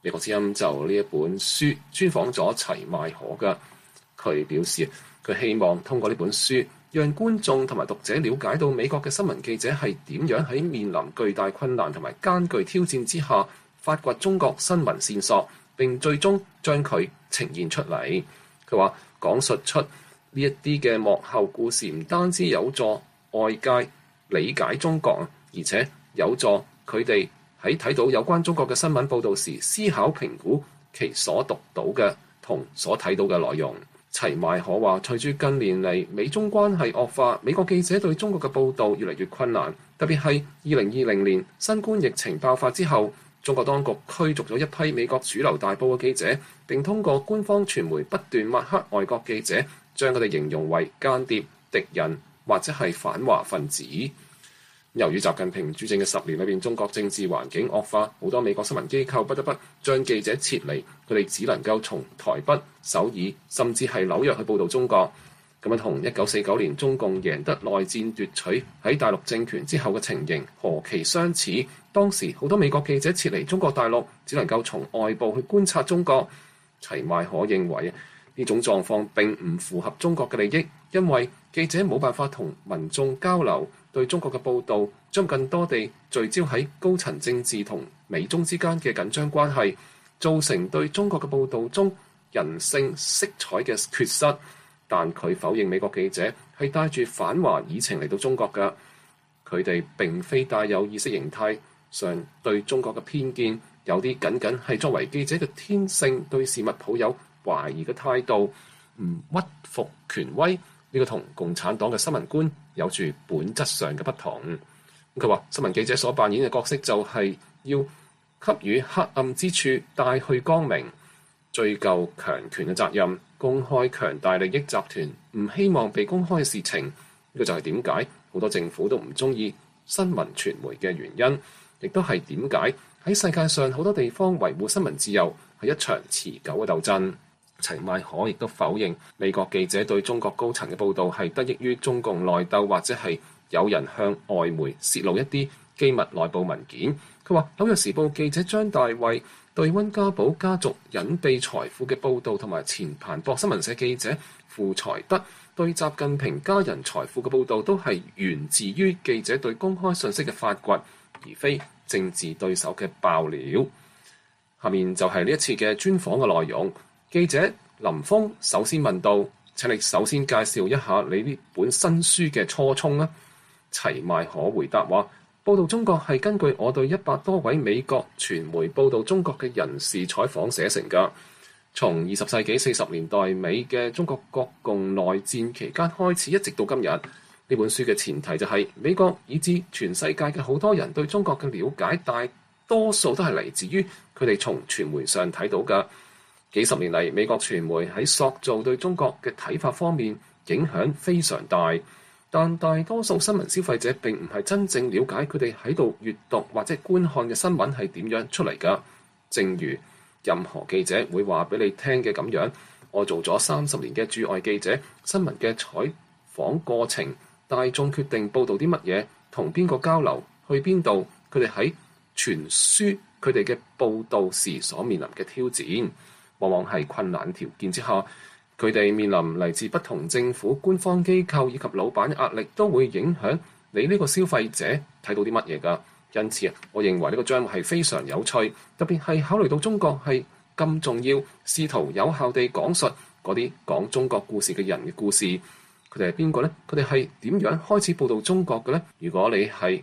K: 美國之音就呢一本書專訪咗齊邁可嘅，佢表示佢希望通過呢本書，讓觀眾同埋讀者了解到美國嘅新聞記者係點樣喺面臨巨大困難同埋艱巨挑戰之下，發掘中國新聞線索，並最終將佢呈現出嚟。佢話講述出呢一啲嘅幕後故事，唔單止有助外界理解中國，而且有助佢哋喺睇到有關中國嘅新聞報導時，思考評估其所讀到嘅同所睇到嘅內容。齊邁可話，隨住近年嚟美中關係惡化，美國記者對中國嘅報導越嚟越困難，特別係2020年新冠疫情爆發之後，中國當局驅逐咗一批美國主流大報嘅記者，並通過官方傳媒不斷抹黑外國記者，將佢哋形容為間諜、敵人或者係反華分子。由於習近平主政嘅10年裏邊，中國政治環境惡化，好多美國新聞機構不得不將記者撤離，佢哋只能夠從台北、首爾甚至係紐約去報導中國。咁樣同1949年中共贏得內戰奪取喺大陸政權之後嘅情形何其相似。當時好多美國記者撤離中國大陸，只能夠從外部去觀察中國。齊邁可認為呢種狀況並唔符合中國嘅利益，因為記者冇辦法同民眾交流，對中國嘅報導將更多地聚焦喺高層政治同美中之間嘅緊張關係，造成對中國嘅報導中人性色彩嘅缺失。但佢否認美國記者係帶住反華議程嚟到中國嘅，佢哋並非帶有意識形態上對中國嘅偏見，有啲僅僅係作為記者嘅天性對事物抱有懷疑嘅態度，唔屈服權威。呢個同共產黨嘅新聞觀有住本質上嘅不同。佢話新聞記者所扮演嘅角色就係要給予黑暗之處帶去光明，追究強權嘅責任，公開強大利益集團唔希望被公開嘅事情。呢個就係點解好多政府都唔中意新聞傳媒嘅原因，亦都係點解喺世界上好多地方維護新聞自由係一場持久嘅鬥爭。齊邁可亦都否認美國記者對中國高層嘅報導係得益於中共內鬥，或者係有人向外媒泄露一啲機密內部文件。佢話《紐約時報》記者張大衛對溫家寶家族隱秘財富嘅報導，同埋前彭博新聞社記者傅才德對習近平家人財富嘅報導，都係源自於記者對公開信息嘅發掘，而非政治對手嘅爆料。下面就係呢一次嘅專訪嘅內容。記者林峰首先問道：請你首先介紹一下你呢本新書嘅初衷啦。齊邁可回答話：報導中國係根據我對100多位美國傳媒報導中國嘅人士採訪寫成㗎。從20世紀40年代尾嘅中國國共內戰期間開始，一直到今日，呢本書嘅前提就係美國以至全世界嘅好多人對中國嘅了解，大多數都係嚟自於佢哋從傳媒上睇到嘅。幾十年嚟，美國傳媒喺塑造對中國嘅睇法方面影響非常大，但大多數新聞消費者並唔係真正了解佢哋喺度閱讀或者觀看嘅新聞係點樣出嚟㗎。正如任何記者會話俾你聽嘅咁樣，我做咗30年嘅駐外記者，新聞嘅採訪過程，大眾決定報導啲乜嘢，同邊個交流，去邊度，佢哋喺傳輸佢哋嘅報導時所面臨嘅挑戰，往往係困難條件之下，佢哋面臨嚟自不同政府、官方機構以及老闆嘅壓力，都會影響你呢個消費者睇到啲乜嘢㗎。因此我認為呢個章係非常有趣，特別係考慮到中國係咁重要，試圖有效地講述嗰啲講中國故事嘅人嘅故事。佢哋係邊個呢？佢哋係點樣開始報導中國嘅呢？如果你係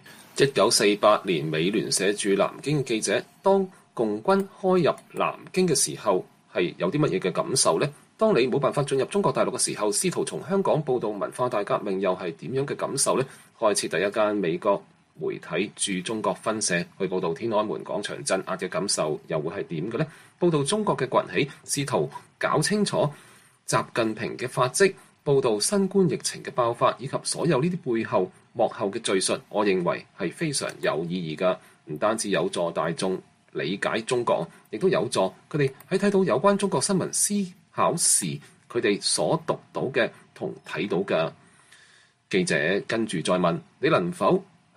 K: 1948年美聯社駐南京嘅記者，當共軍開入南京嘅時候，係有啲乜嘢嘅感受呢？當你冇辦法進入中國大陸嘅時候，試圖從香港報導文化大革命，又係點樣嘅感受呢？開設第一間美國媒體駐中國分社去報導天安門廣場鎮壓嘅感受，又會係點嘅呢？報導中國嘅崛起，試圖搞清楚習近平嘅發跡，報導新冠疫情嘅爆發，以及所有呢啲背後幕後嘅敘述，我認為係非常有意義㗎。唔單止有助大眾理解中國，亦都有助佢哋喺睇到有關中國新聞思考時，佢哋所讀到嘅同睇到嘅。記者跟住再問：你能否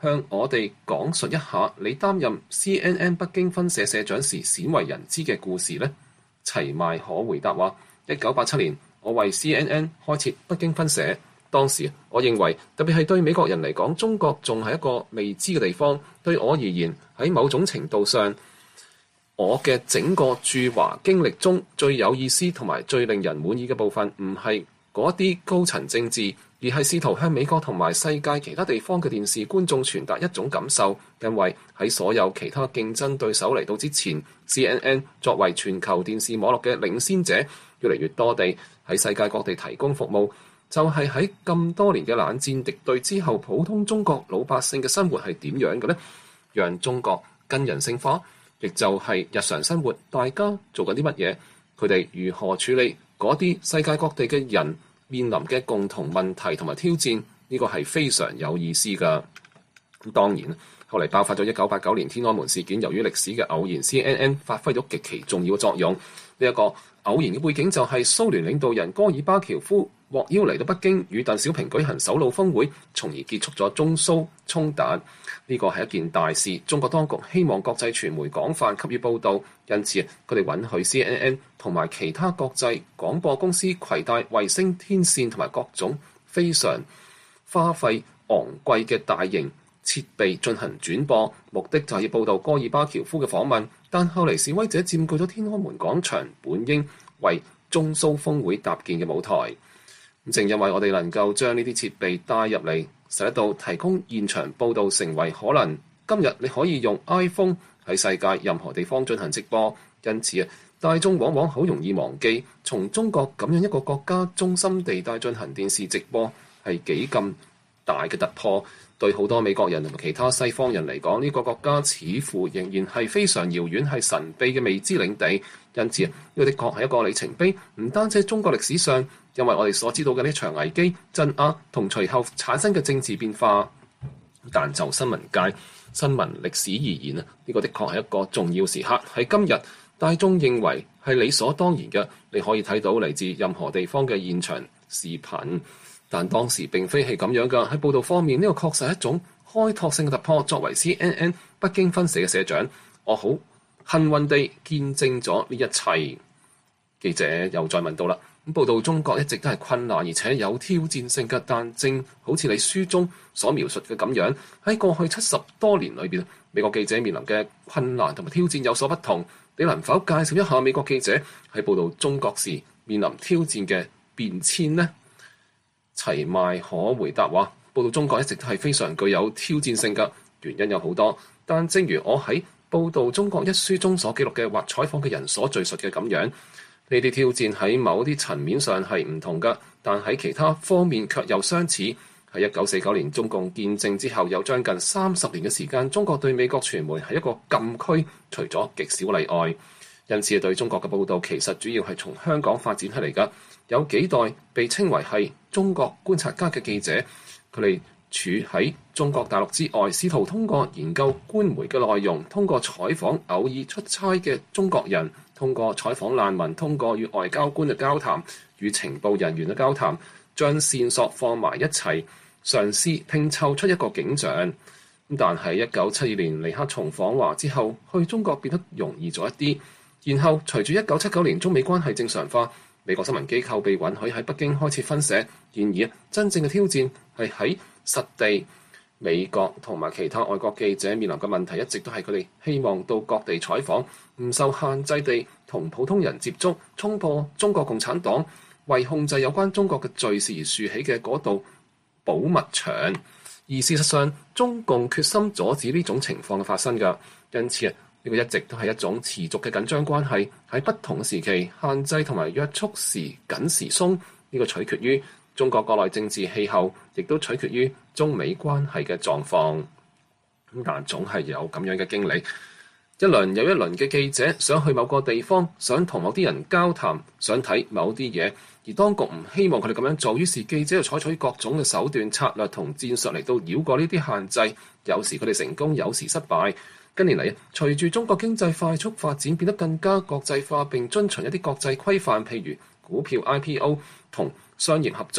K: 向我哋講述一下你擔任 CNN 北京分社社長時鮮為人知嘅故事呢？齊邁可回答話：1987年，我為 CNN 開設北京分社。當時我認為，特別係對美國人嚟講，中國仲係一個未知嘅地方。對我而言，喺某種程度上，我嘅整個駐華經歷中最有意思同埋最令人滿意嘅部分，唔係嗰啲高層政治，而係試圖向美國同埋世界其他地方嘅電視觀眾傳達一種感受。因為喺所有其他競爭對手嚟到之前， CNN 作為全球電視網絡嘅領先者，越嚟越多地喺世界各地提供服務。就係喺咁多年嘅冷戰敵對之後，普通中國老百姓嘅生活係點樣嘅呢？讓中國更人性化，亦就係日常生活大家做緊啲乜嘢，佢哋如何處理嗰啲世界各地嘅人面臨嘅共同問題同埋挑戰，呢個係非常有意思㗎。咁當然，後嚟爆發咗1989年天安門事件，由於歷史嘅偶然 ，CNN 發揮咗極其重要嘅作用。呢一個偶然嘅背景就係蘇聯領導人戈爾巴喬夫獲邀嚟到北京與鄧小平舉行首腦峰會，從而結束咗中蘇衝突。呢個係一件大事，中國當局希望國際傳媒廣泛給予報導，因此佢哋允許 CNN 同埋其他國際廣播公司攜帶衛星天線同埋各種非常花費昂貴嘅大型設備進行轉播，目的就係要報導戈爾巴喬夫嘅訪問。但後嚟示威者佔據咗天安門廣場，本應為中蘇峰會搭建嘅舞台。正因為我哋能夠將呢啲設備帶入嚟，使得到提供現場報導成為可能。今日你可以用 iPhone 喺世界任何地方進行直播，因此大眾往往好容易忘記從中國咁樣一個國家中心地帶進行電視直播係幾咁大嘅突破。對好多美國人同埋其他西方人嚟講，呢個國家似乎仍然係非常遙遠，係神秘嘅未知領地。因此，呢個的確係一個里程碑，唔單止喺中國歷史上，因為我哋所知道嘅呢場危機、鎮壓同隨後產生嘅政治變化。但就新聞界、新聞歷史而言啊，呢個的確係一個重要時刻。喺今日，大眾認為係理所當然嘅，你可以睇到嚟自任何地方嘅現場視頻。但當時並非係咁樣㗎。喺報導方面，呢個確實係一種開拓性嘅突破。作為 CNN 北京分社嘅社長，我好幸運地見證咗呢一切。記者又再問到啦，咁報導中國一直都係困難而且有挑戰性嘅，但正好似你書中所描述嘅咁樣，喺過去70多年裏邊，美國記者面臨嘅困難同埋挑戰有所不同。你能否介紹一下美國記者喺報導中國時面臨挑戰嘅變遷呢？齊邁可回答話：報導中國一直都係非常具有挑戰性嘅，原因有好多。但正如我喺報導中國一書中所記錄嘅或採訪嘅人所敘述嘅咁樣，呢啲挑戰喺某啲層面上係唔同嘅，但喺其他方面卻又相似。喺1949年中共建政之後，有將近30年嘅時間，中國對美國傳媒係一個禁區，除咗極少例外。因此對中國嘅報導其實主要係從香港發展起嚟㗎。有幾代被稱為係中國觀察家嘅記者，佢哋處喺中國大陸之外，試圖通過研究官媒嘅內容，通過採訪偶爾出差嘅中國人，通過採訪難民，通過與外交官嘅交談，與情報人員嘅交談，將線索放埋一齊，嘗試拼湊出一個景象。但係1972年尼克松訪華之後，去中國變得容易咗一啲。然後隨住1979年中美關係正常化，美國新聞機構被允許喺北京開設分社。然而真正嘅挑戰係喺實地，美國同埋其他外國記者面臨嘅問題一直都係佢哋希望到各地採訪，唔受限制地同普通人接觸，衝破中國共產黨為控制有關中國嘅罪事而豎起嘅嗰道保密牆。而事實上，中共決心阻止呢種情況嘅發生㗎。因此呢個一直都係一種持續嘅緊張關係，喺不同時期限制同埋約束時緊時鬆。呢個取決於中國國內政治氣候，亦都取決於中美關係嘅狀況。但總係有咁樣嘅經歷，一輪又一輪嘅記者想去某個地方，想同某啲人交談，想睇某啲嘢，而當局唔希望佢哋咁樣做，於是記者就採取各種嘅手段、策略同戰術嚟到繞過呢啲限制。有時佢哋成功，有時失敗。近年嚟，隨住中國經濟快速發展，變得更加國際化並遵循一啲國際規範，譬如股票 IPO 同商業合作，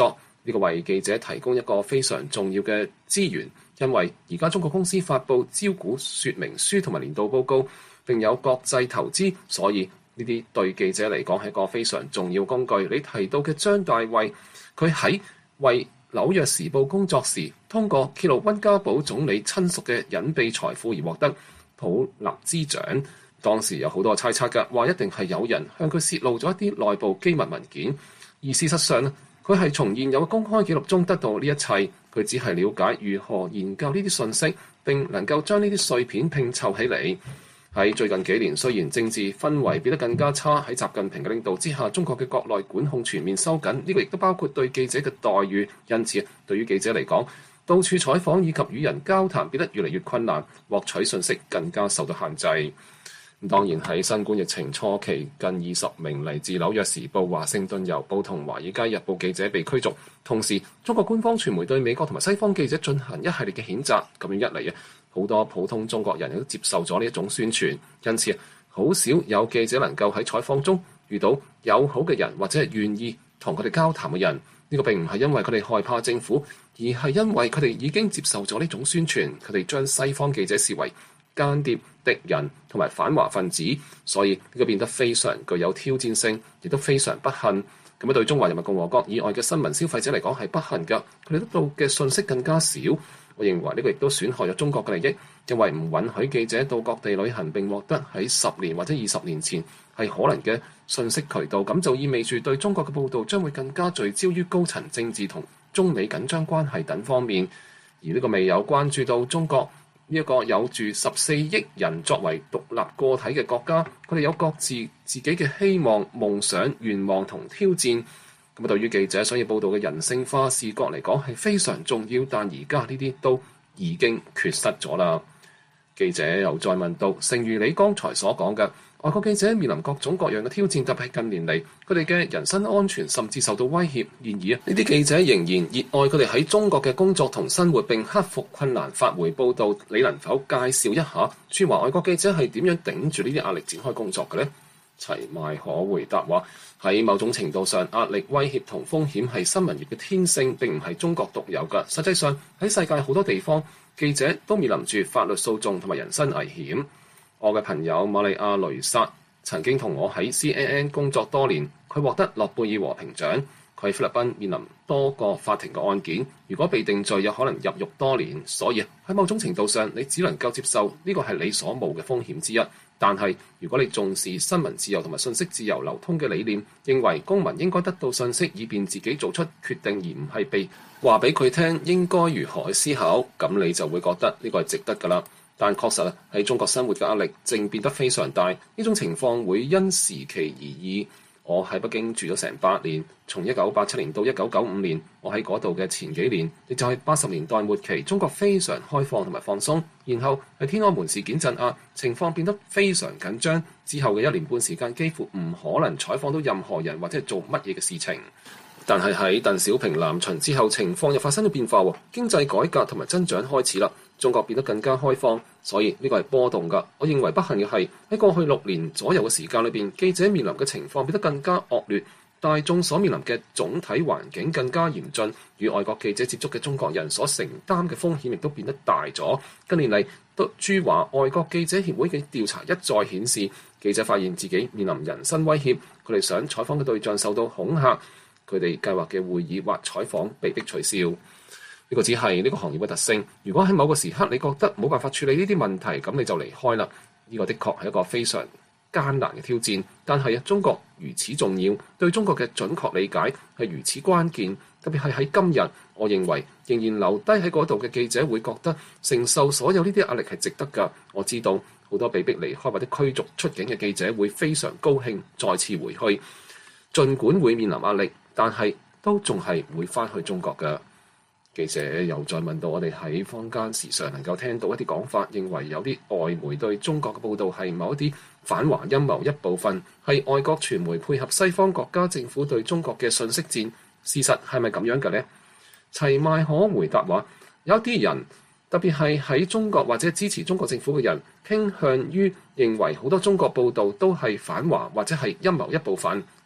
K: 呢個為記者提供一個非常重要嘅資源，因為而家中國公司發布招股說明書同埋年度報告，並有國際投資，所以呢啲對記者嚟講係一個非常重要工具。你提到嘅張大衛，佢喺為紐約時報工作時，通過揭露溫家寶總理親屬嘅隱秘財富而獲得普立茲獎。當時有好多猜測嘅，話一定係有人向佢泄露咗一啲內部機密文件，而事實上呢，佢係從現有嘅公開記錄中得到呢一切，佢只係了解如何研究呢啲信息，並能夠將呢啲碎片拼湊起嚟。喺最近幾年，雖然政治氛圍變得更加差，喺習近平嘅領導之下，中國嘅國內管控全面收緊，呢個亦都包括對記者嘅待遇。因此，對於記者嚟講，到處採訪以及與人交談變得越嚟越困難，獲取信息更加受到限制。當然喺新冠疫情初期，近20名嚟自紐約時報、華盛頓郵報同華爾街日報記者被驅逐。同時，中國官方傳媒對美國同埋西方記者進行一系列嘅譴責。咁樣一嚟啊，好多普通中國人亦都接受咗呢一種宣傳，因此好少有記者能夠喺採訪中遇到友好嘅人，或者係願意同佢哋交談嘅人。呢個並唔係因為佢哋害怕政府，而係因為佢哋已經接受咗呢種宣傳，佢哋將西方記者視為間諜、敵人同埋反華分子，所以呢個變得非常具有挑戰性，亦都非常不幸。咁啊，對中華人民共和國以外嘅新聞消費者嚟講係不幸㗎，佢哋得到嘅信息更加少。我認為呢個亦都損害咗中國嘅利益，因為唔允許記者到各地旅行並獲得喺10年或者20年前係可能嘅信息渠道，咁就意味住對中國嘅報導將會更加聚焦於高層政治同中美緊張關係等方面，而呢個未有關注到中國呢一個有住14億人作為獨立個體嘅國家，佢哋有各自自己嘅希望、夢想、願望同挑戰。咁對於記者想要報導嘅人性化視覺嚟講係非常重要，但而家呢啲都已經缺失咗啦。記者又再問到，正如你剛才所講嘅，外國記者面臨各種各樣嘅挑戰，特別係近年嚟佢哋嘅人身安全甚至受到威脅。然而呢啲記者仍然熱愛佢哋喺中國嘅工作同生活，並克服困難發回報導。你能否介紹一下駐華外國記者係點樣頂住呢啲壓力展開工作嘅呢？齊邁可回答話，喺某種程度上，壓力、威脅同風險係新聞業嘅天性，並唔係中國獨有嘅。實際上喺世界好多地方，記者都面臨住法律訴訟同埋人身危險。我嘅朋友瑪麗亞雷薩曾經同我喺 CNN 工作多年，佢獲得諾貝爾和平獎。佢喺菲律賓面臨多個法庭嘅案件，如果被定罪，有可能入獄多年。所以喺某種程度上，你只能夠接受呢個係你所冒嘅風險之一。但係如果你重視新聞自由同埋信息自由流通嘅理念，認為公民應該得到信息以便自己做出決定，而唔係被話俾佢聽應該如何去思考，咁你就會覺得呢個係值得㗎啦。但確實喺中國生活嘅壓力正變得非常大，呢種情況會因時期而異。我喺北京住咗成8年，從1987年到1995年，我喺嗰度嘅前幾年，亦就係80年代末期，中國非常開放同埋放鬆。然後喺天安門事件鎮壓，情況變得非常緊張。之後嘅1年半時間，幾乎唔可能採訪到任何人或者做乜嘢嘅事情。但係喺鄧小平南巡之後，情況又發生咗變化喎，經濟改革同埋增長開始啦，中國變得更加開放，所以呢個係波動㗎。我認為不幸嘅係喺過去6年左右嘅時間裏邊，記者面臨嘅情況變得更加惡劣，大眾所面臨嘅總體環境更加嚴峻，與外國記者接觸嘅中國人所承擔嘅風險亦都變得大咗。近年嚟，駐華外國記者協會嘅調查一再顯示，記者發現自己面臨人身威脅，佢哋想採訪嘅對象受到恐嚇，佢哋計劃嘅會議或採訪被迫取消。呢個只係呢個行業嘅特性。如果喺某個時刻你覺得冇辦法處理呢啲問題，咁你就離開啦。呢個的確係一個非常艱難嘅挑戰。但係中國如此重要，對中國嘅準確理解係如此關鍵。特別係喺今日，我認為仍然留低喺嗰度嘅記者會覺得承受所有呢啲壓力係值得㗎。我知道好多被迫離開或者驅逐出境嘅記者會非常高興再次回去，儘管會面臨壓力，但係都仲係會返去中國㗎。記者又再問到，我哋喺坊間時常能夠聽到一啲講法，認為有啲外媒對中國嘅報導係某一啲反華陰謀一部分，係外國傳媒配合西方國家政府對中國嘅信息戰。事實係咪咁樣嘅呢？齊邁可回答話，有啲人，特別係喺中國或者支持中國政府嘅人，傾向於認為好多中國報導都係反華或者係陰謀一部分。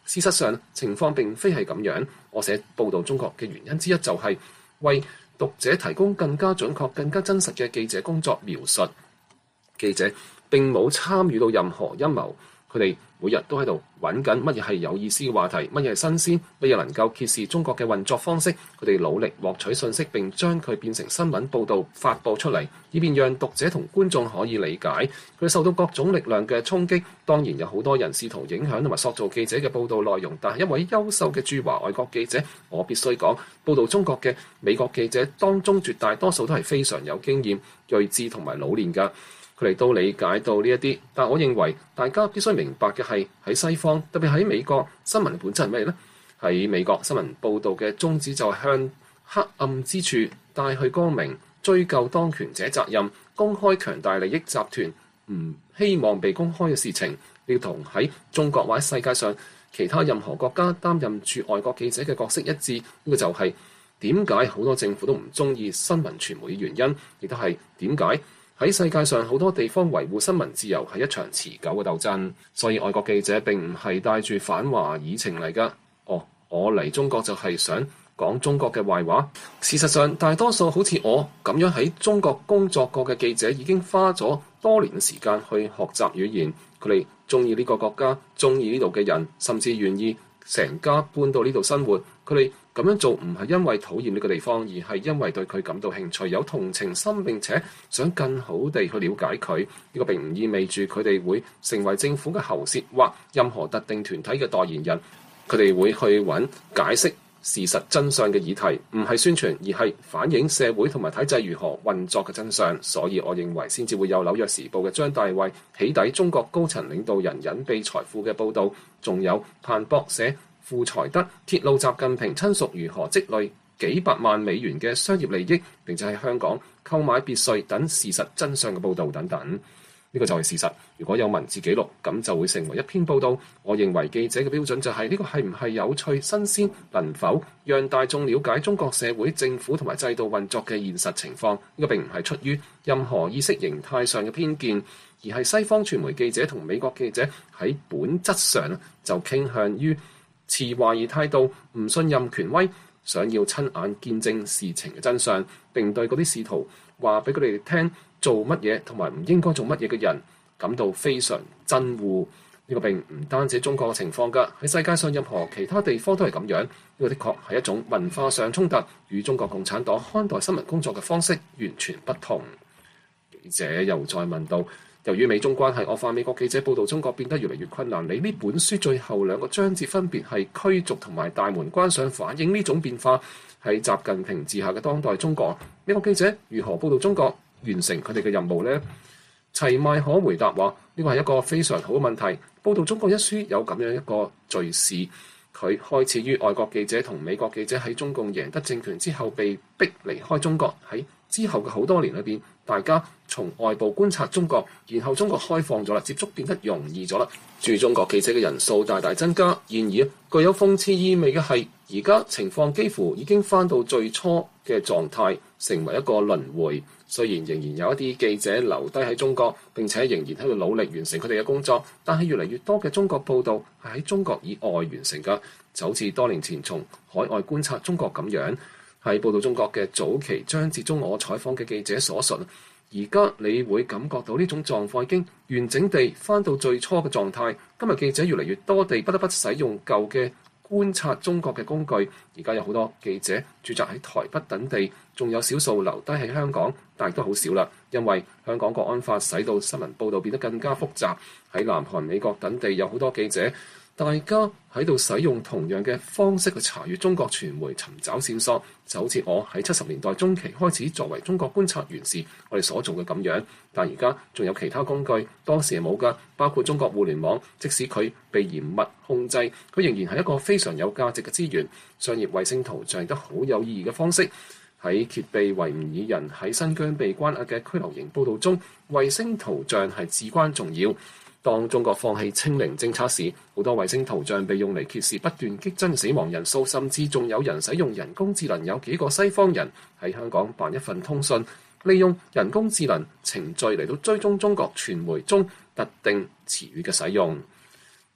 K: 事實上，情況並非係咁樣。我寫報導中國嘅原因之一就係為讀者提供更加準確、更加真實嘅記者工作描述。記者並冇參與到任何陰謀，佢哋每日都喺度揾緊乜嘢係有意思嘅話題，乜嘢係新鮮，乜嘢能夠揭示中國嘅運作方式。佢哋努力獲取信息並將佢變成新聞報導發佈出嚟，以便讓讀者同觀眾可以理解。佢哋受到各種力量嘅衝擊，當然有好多人試圖影響同埋塑造記者嘅報導內容，但係一位優秀嘅駐華外國記者，我必須講，報導中國嘅美國記者當中絕大多數都係非常有經驗、睿智同埋老練㗎。佢哋都理解到呢一啲，但我認為大家必須明白嘅係喺西方，特別喺美國，新聞嘅本質係咩呢？喺美國新聞報導嘅宗旨就係向黑暗之處帶去光明，追究當權者責任，公開強大利益集團唔希望被公開嘅事情。要同喺中國或者世界上其他任何國家擔任住外國記者嘅角色一致。呢個就係點解好多政府都唔中意新聞傳媒嘅原因，亦都係點解喺世界上好多地方維護新聞自由係一場持久嘅鬥爭。所以外國記者並唔係帶住反華議程嚟㗎。我嚟中國就係想講中國嘅壞話。事實上，大多數好似我咁樣喺中國工作過嘅記者已經花咗多年嘅時間去學習語言。佢哋中意呢個國家，中意呢度嘅人，甚至願意成家搬到呢度生活。佢哋咁樣做唔係因為討厭呢個地方，而係因為對佢感到興趣，有同情心，並且想更好地去了解佢。呢個並唔意味住佢哋會成為政府嘅喉舌或任何特定團體嘅代言人。佢哋會去揾解釋事實真相嘅議題，唔係宣傳，而係反映社會同埋體制如何運作嘅真相。所以我認為先至會有《紐約時報》嘅張大衛起底中國高層領導人隱秘財富嘅報導，仲有彭博社富財德揭露習近平親屬如何積累幾百萬美元嘅商業利益，並且喺香港購買別墅等事實真相嘅報導等等。呢個就係事實。如果有文字記錄，咁就會成為一篇報道。我認為記者嘅標準就係呢個係唔係有趣、新鮮，能否讓大眾了解中國社會、政府同埋制度運作嘅現實情況。呢個並唔係出於任何意識形態上嘅偏見，而係西方傳媒記者同美國記者喺本質上就傾向於持懷疑態度，唔信任權威，想要親眼見證事情嘅真相，並對嗰啲試圖話俾佢哋聽做乜嘢同埋唔應該做乜嘢嘅人感到非常憎惡。呢個並唔單止中國嘅情況㗎，喺世界上任何其他地方都係咁樣。呢個的確係一種文化上衝突，與中國共產黨看待新聞工作嘅方式完全不同。記者又再問到，由於美中關係惡化，美國記者報導中國變得越嚟越困難。你呢本書最後兩個章節分別係驅逐同埋大門關上，反映呢種變化喺習近平治下嘅當代中國。美國記者如何報導中國，完成佢哋嘅任務呢？齊邁可回答話：呢個係一個非常好嘅問題。報導中國一書有咁樣一個敘事，佢開始於外國記者同美國記者喺中共贏得政權之後被逼離開中國。喺之後嘅好多年裏邊，大家從外部觀察中國，然後中國開放咗啦，接觸變得容易咗啦，駐中國記者嘅人數大大增加。然而，具有諷刺意味嘅係，而家情況幾乎已經返到最初嘅狀態，成為一個輪迴。雖然仍然有一啲記者留低喺中國，並且仍然喺度努力完成佢哋嘅工作，但係越嚟越多嘅中國報導係喺中國以外完成㗎，就好似多年前從海外觀察中國咁樣。喺報導中國嘅早期章節中，我採訪嘅記者所述，而家你會感覺到呢種狀況已經完整地返到最初嘅狀態。今日記者越嚟越多地不得不使用舊嘅觀察中國嘅工具。而家有好多記者駐紮喺台北等地，仲有少數留低喺香港，但係都好少啦，因為香港國安法使到新聞報導變得更加複雜。喺南韓、美國等地有好多記者，大家喺度使用同樣嘅方式去查閱中國傳媒，尋找線索，就好似我喺70年代中期開始作為中國觀察員時我哋所做嘅咁樣。但而家仲有其他工具，當時係冇㗎，包括中國互聯網。即使佢被嚴密控制，佢仍然係一個非常有價值嘅資源。商業衛星圖像亦都好有意義嘅方式。喺揭秘維吾爾人喺新疆被關押嘅拘留營報導中，衛星圖像係至關重要。當中國放棄清零政策時，好多衛星圖像被用嚟揭示不斷激增死亡人數，甚至仲有人使用人工智能。有幾個西方人喺香港辦一份通訊，利用人工智能程序嚟到追蹤中國傳媒中特定詞語嘅使用。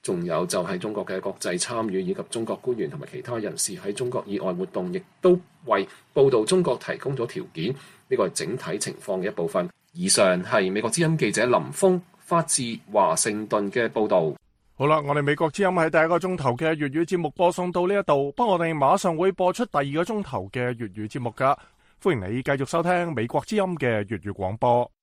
K: 仲有就係中國嘅國際參與以及中國官員同埋其他人士喺中國以外活動，亦都為報導中國提供咗條件。呢個係整體情況嘅一部分。以上係美國之音記者林峰發自華盛頓嘅報導。
B: 好啦，我哋美國之音喺第一個鐘頭嘅粵語節目播送到呢一度，不過我哋馬上會播出第二個鐘頭嘅粵語節目㗎。歡迎你繼續收聽美國之音嘅粵語廣播。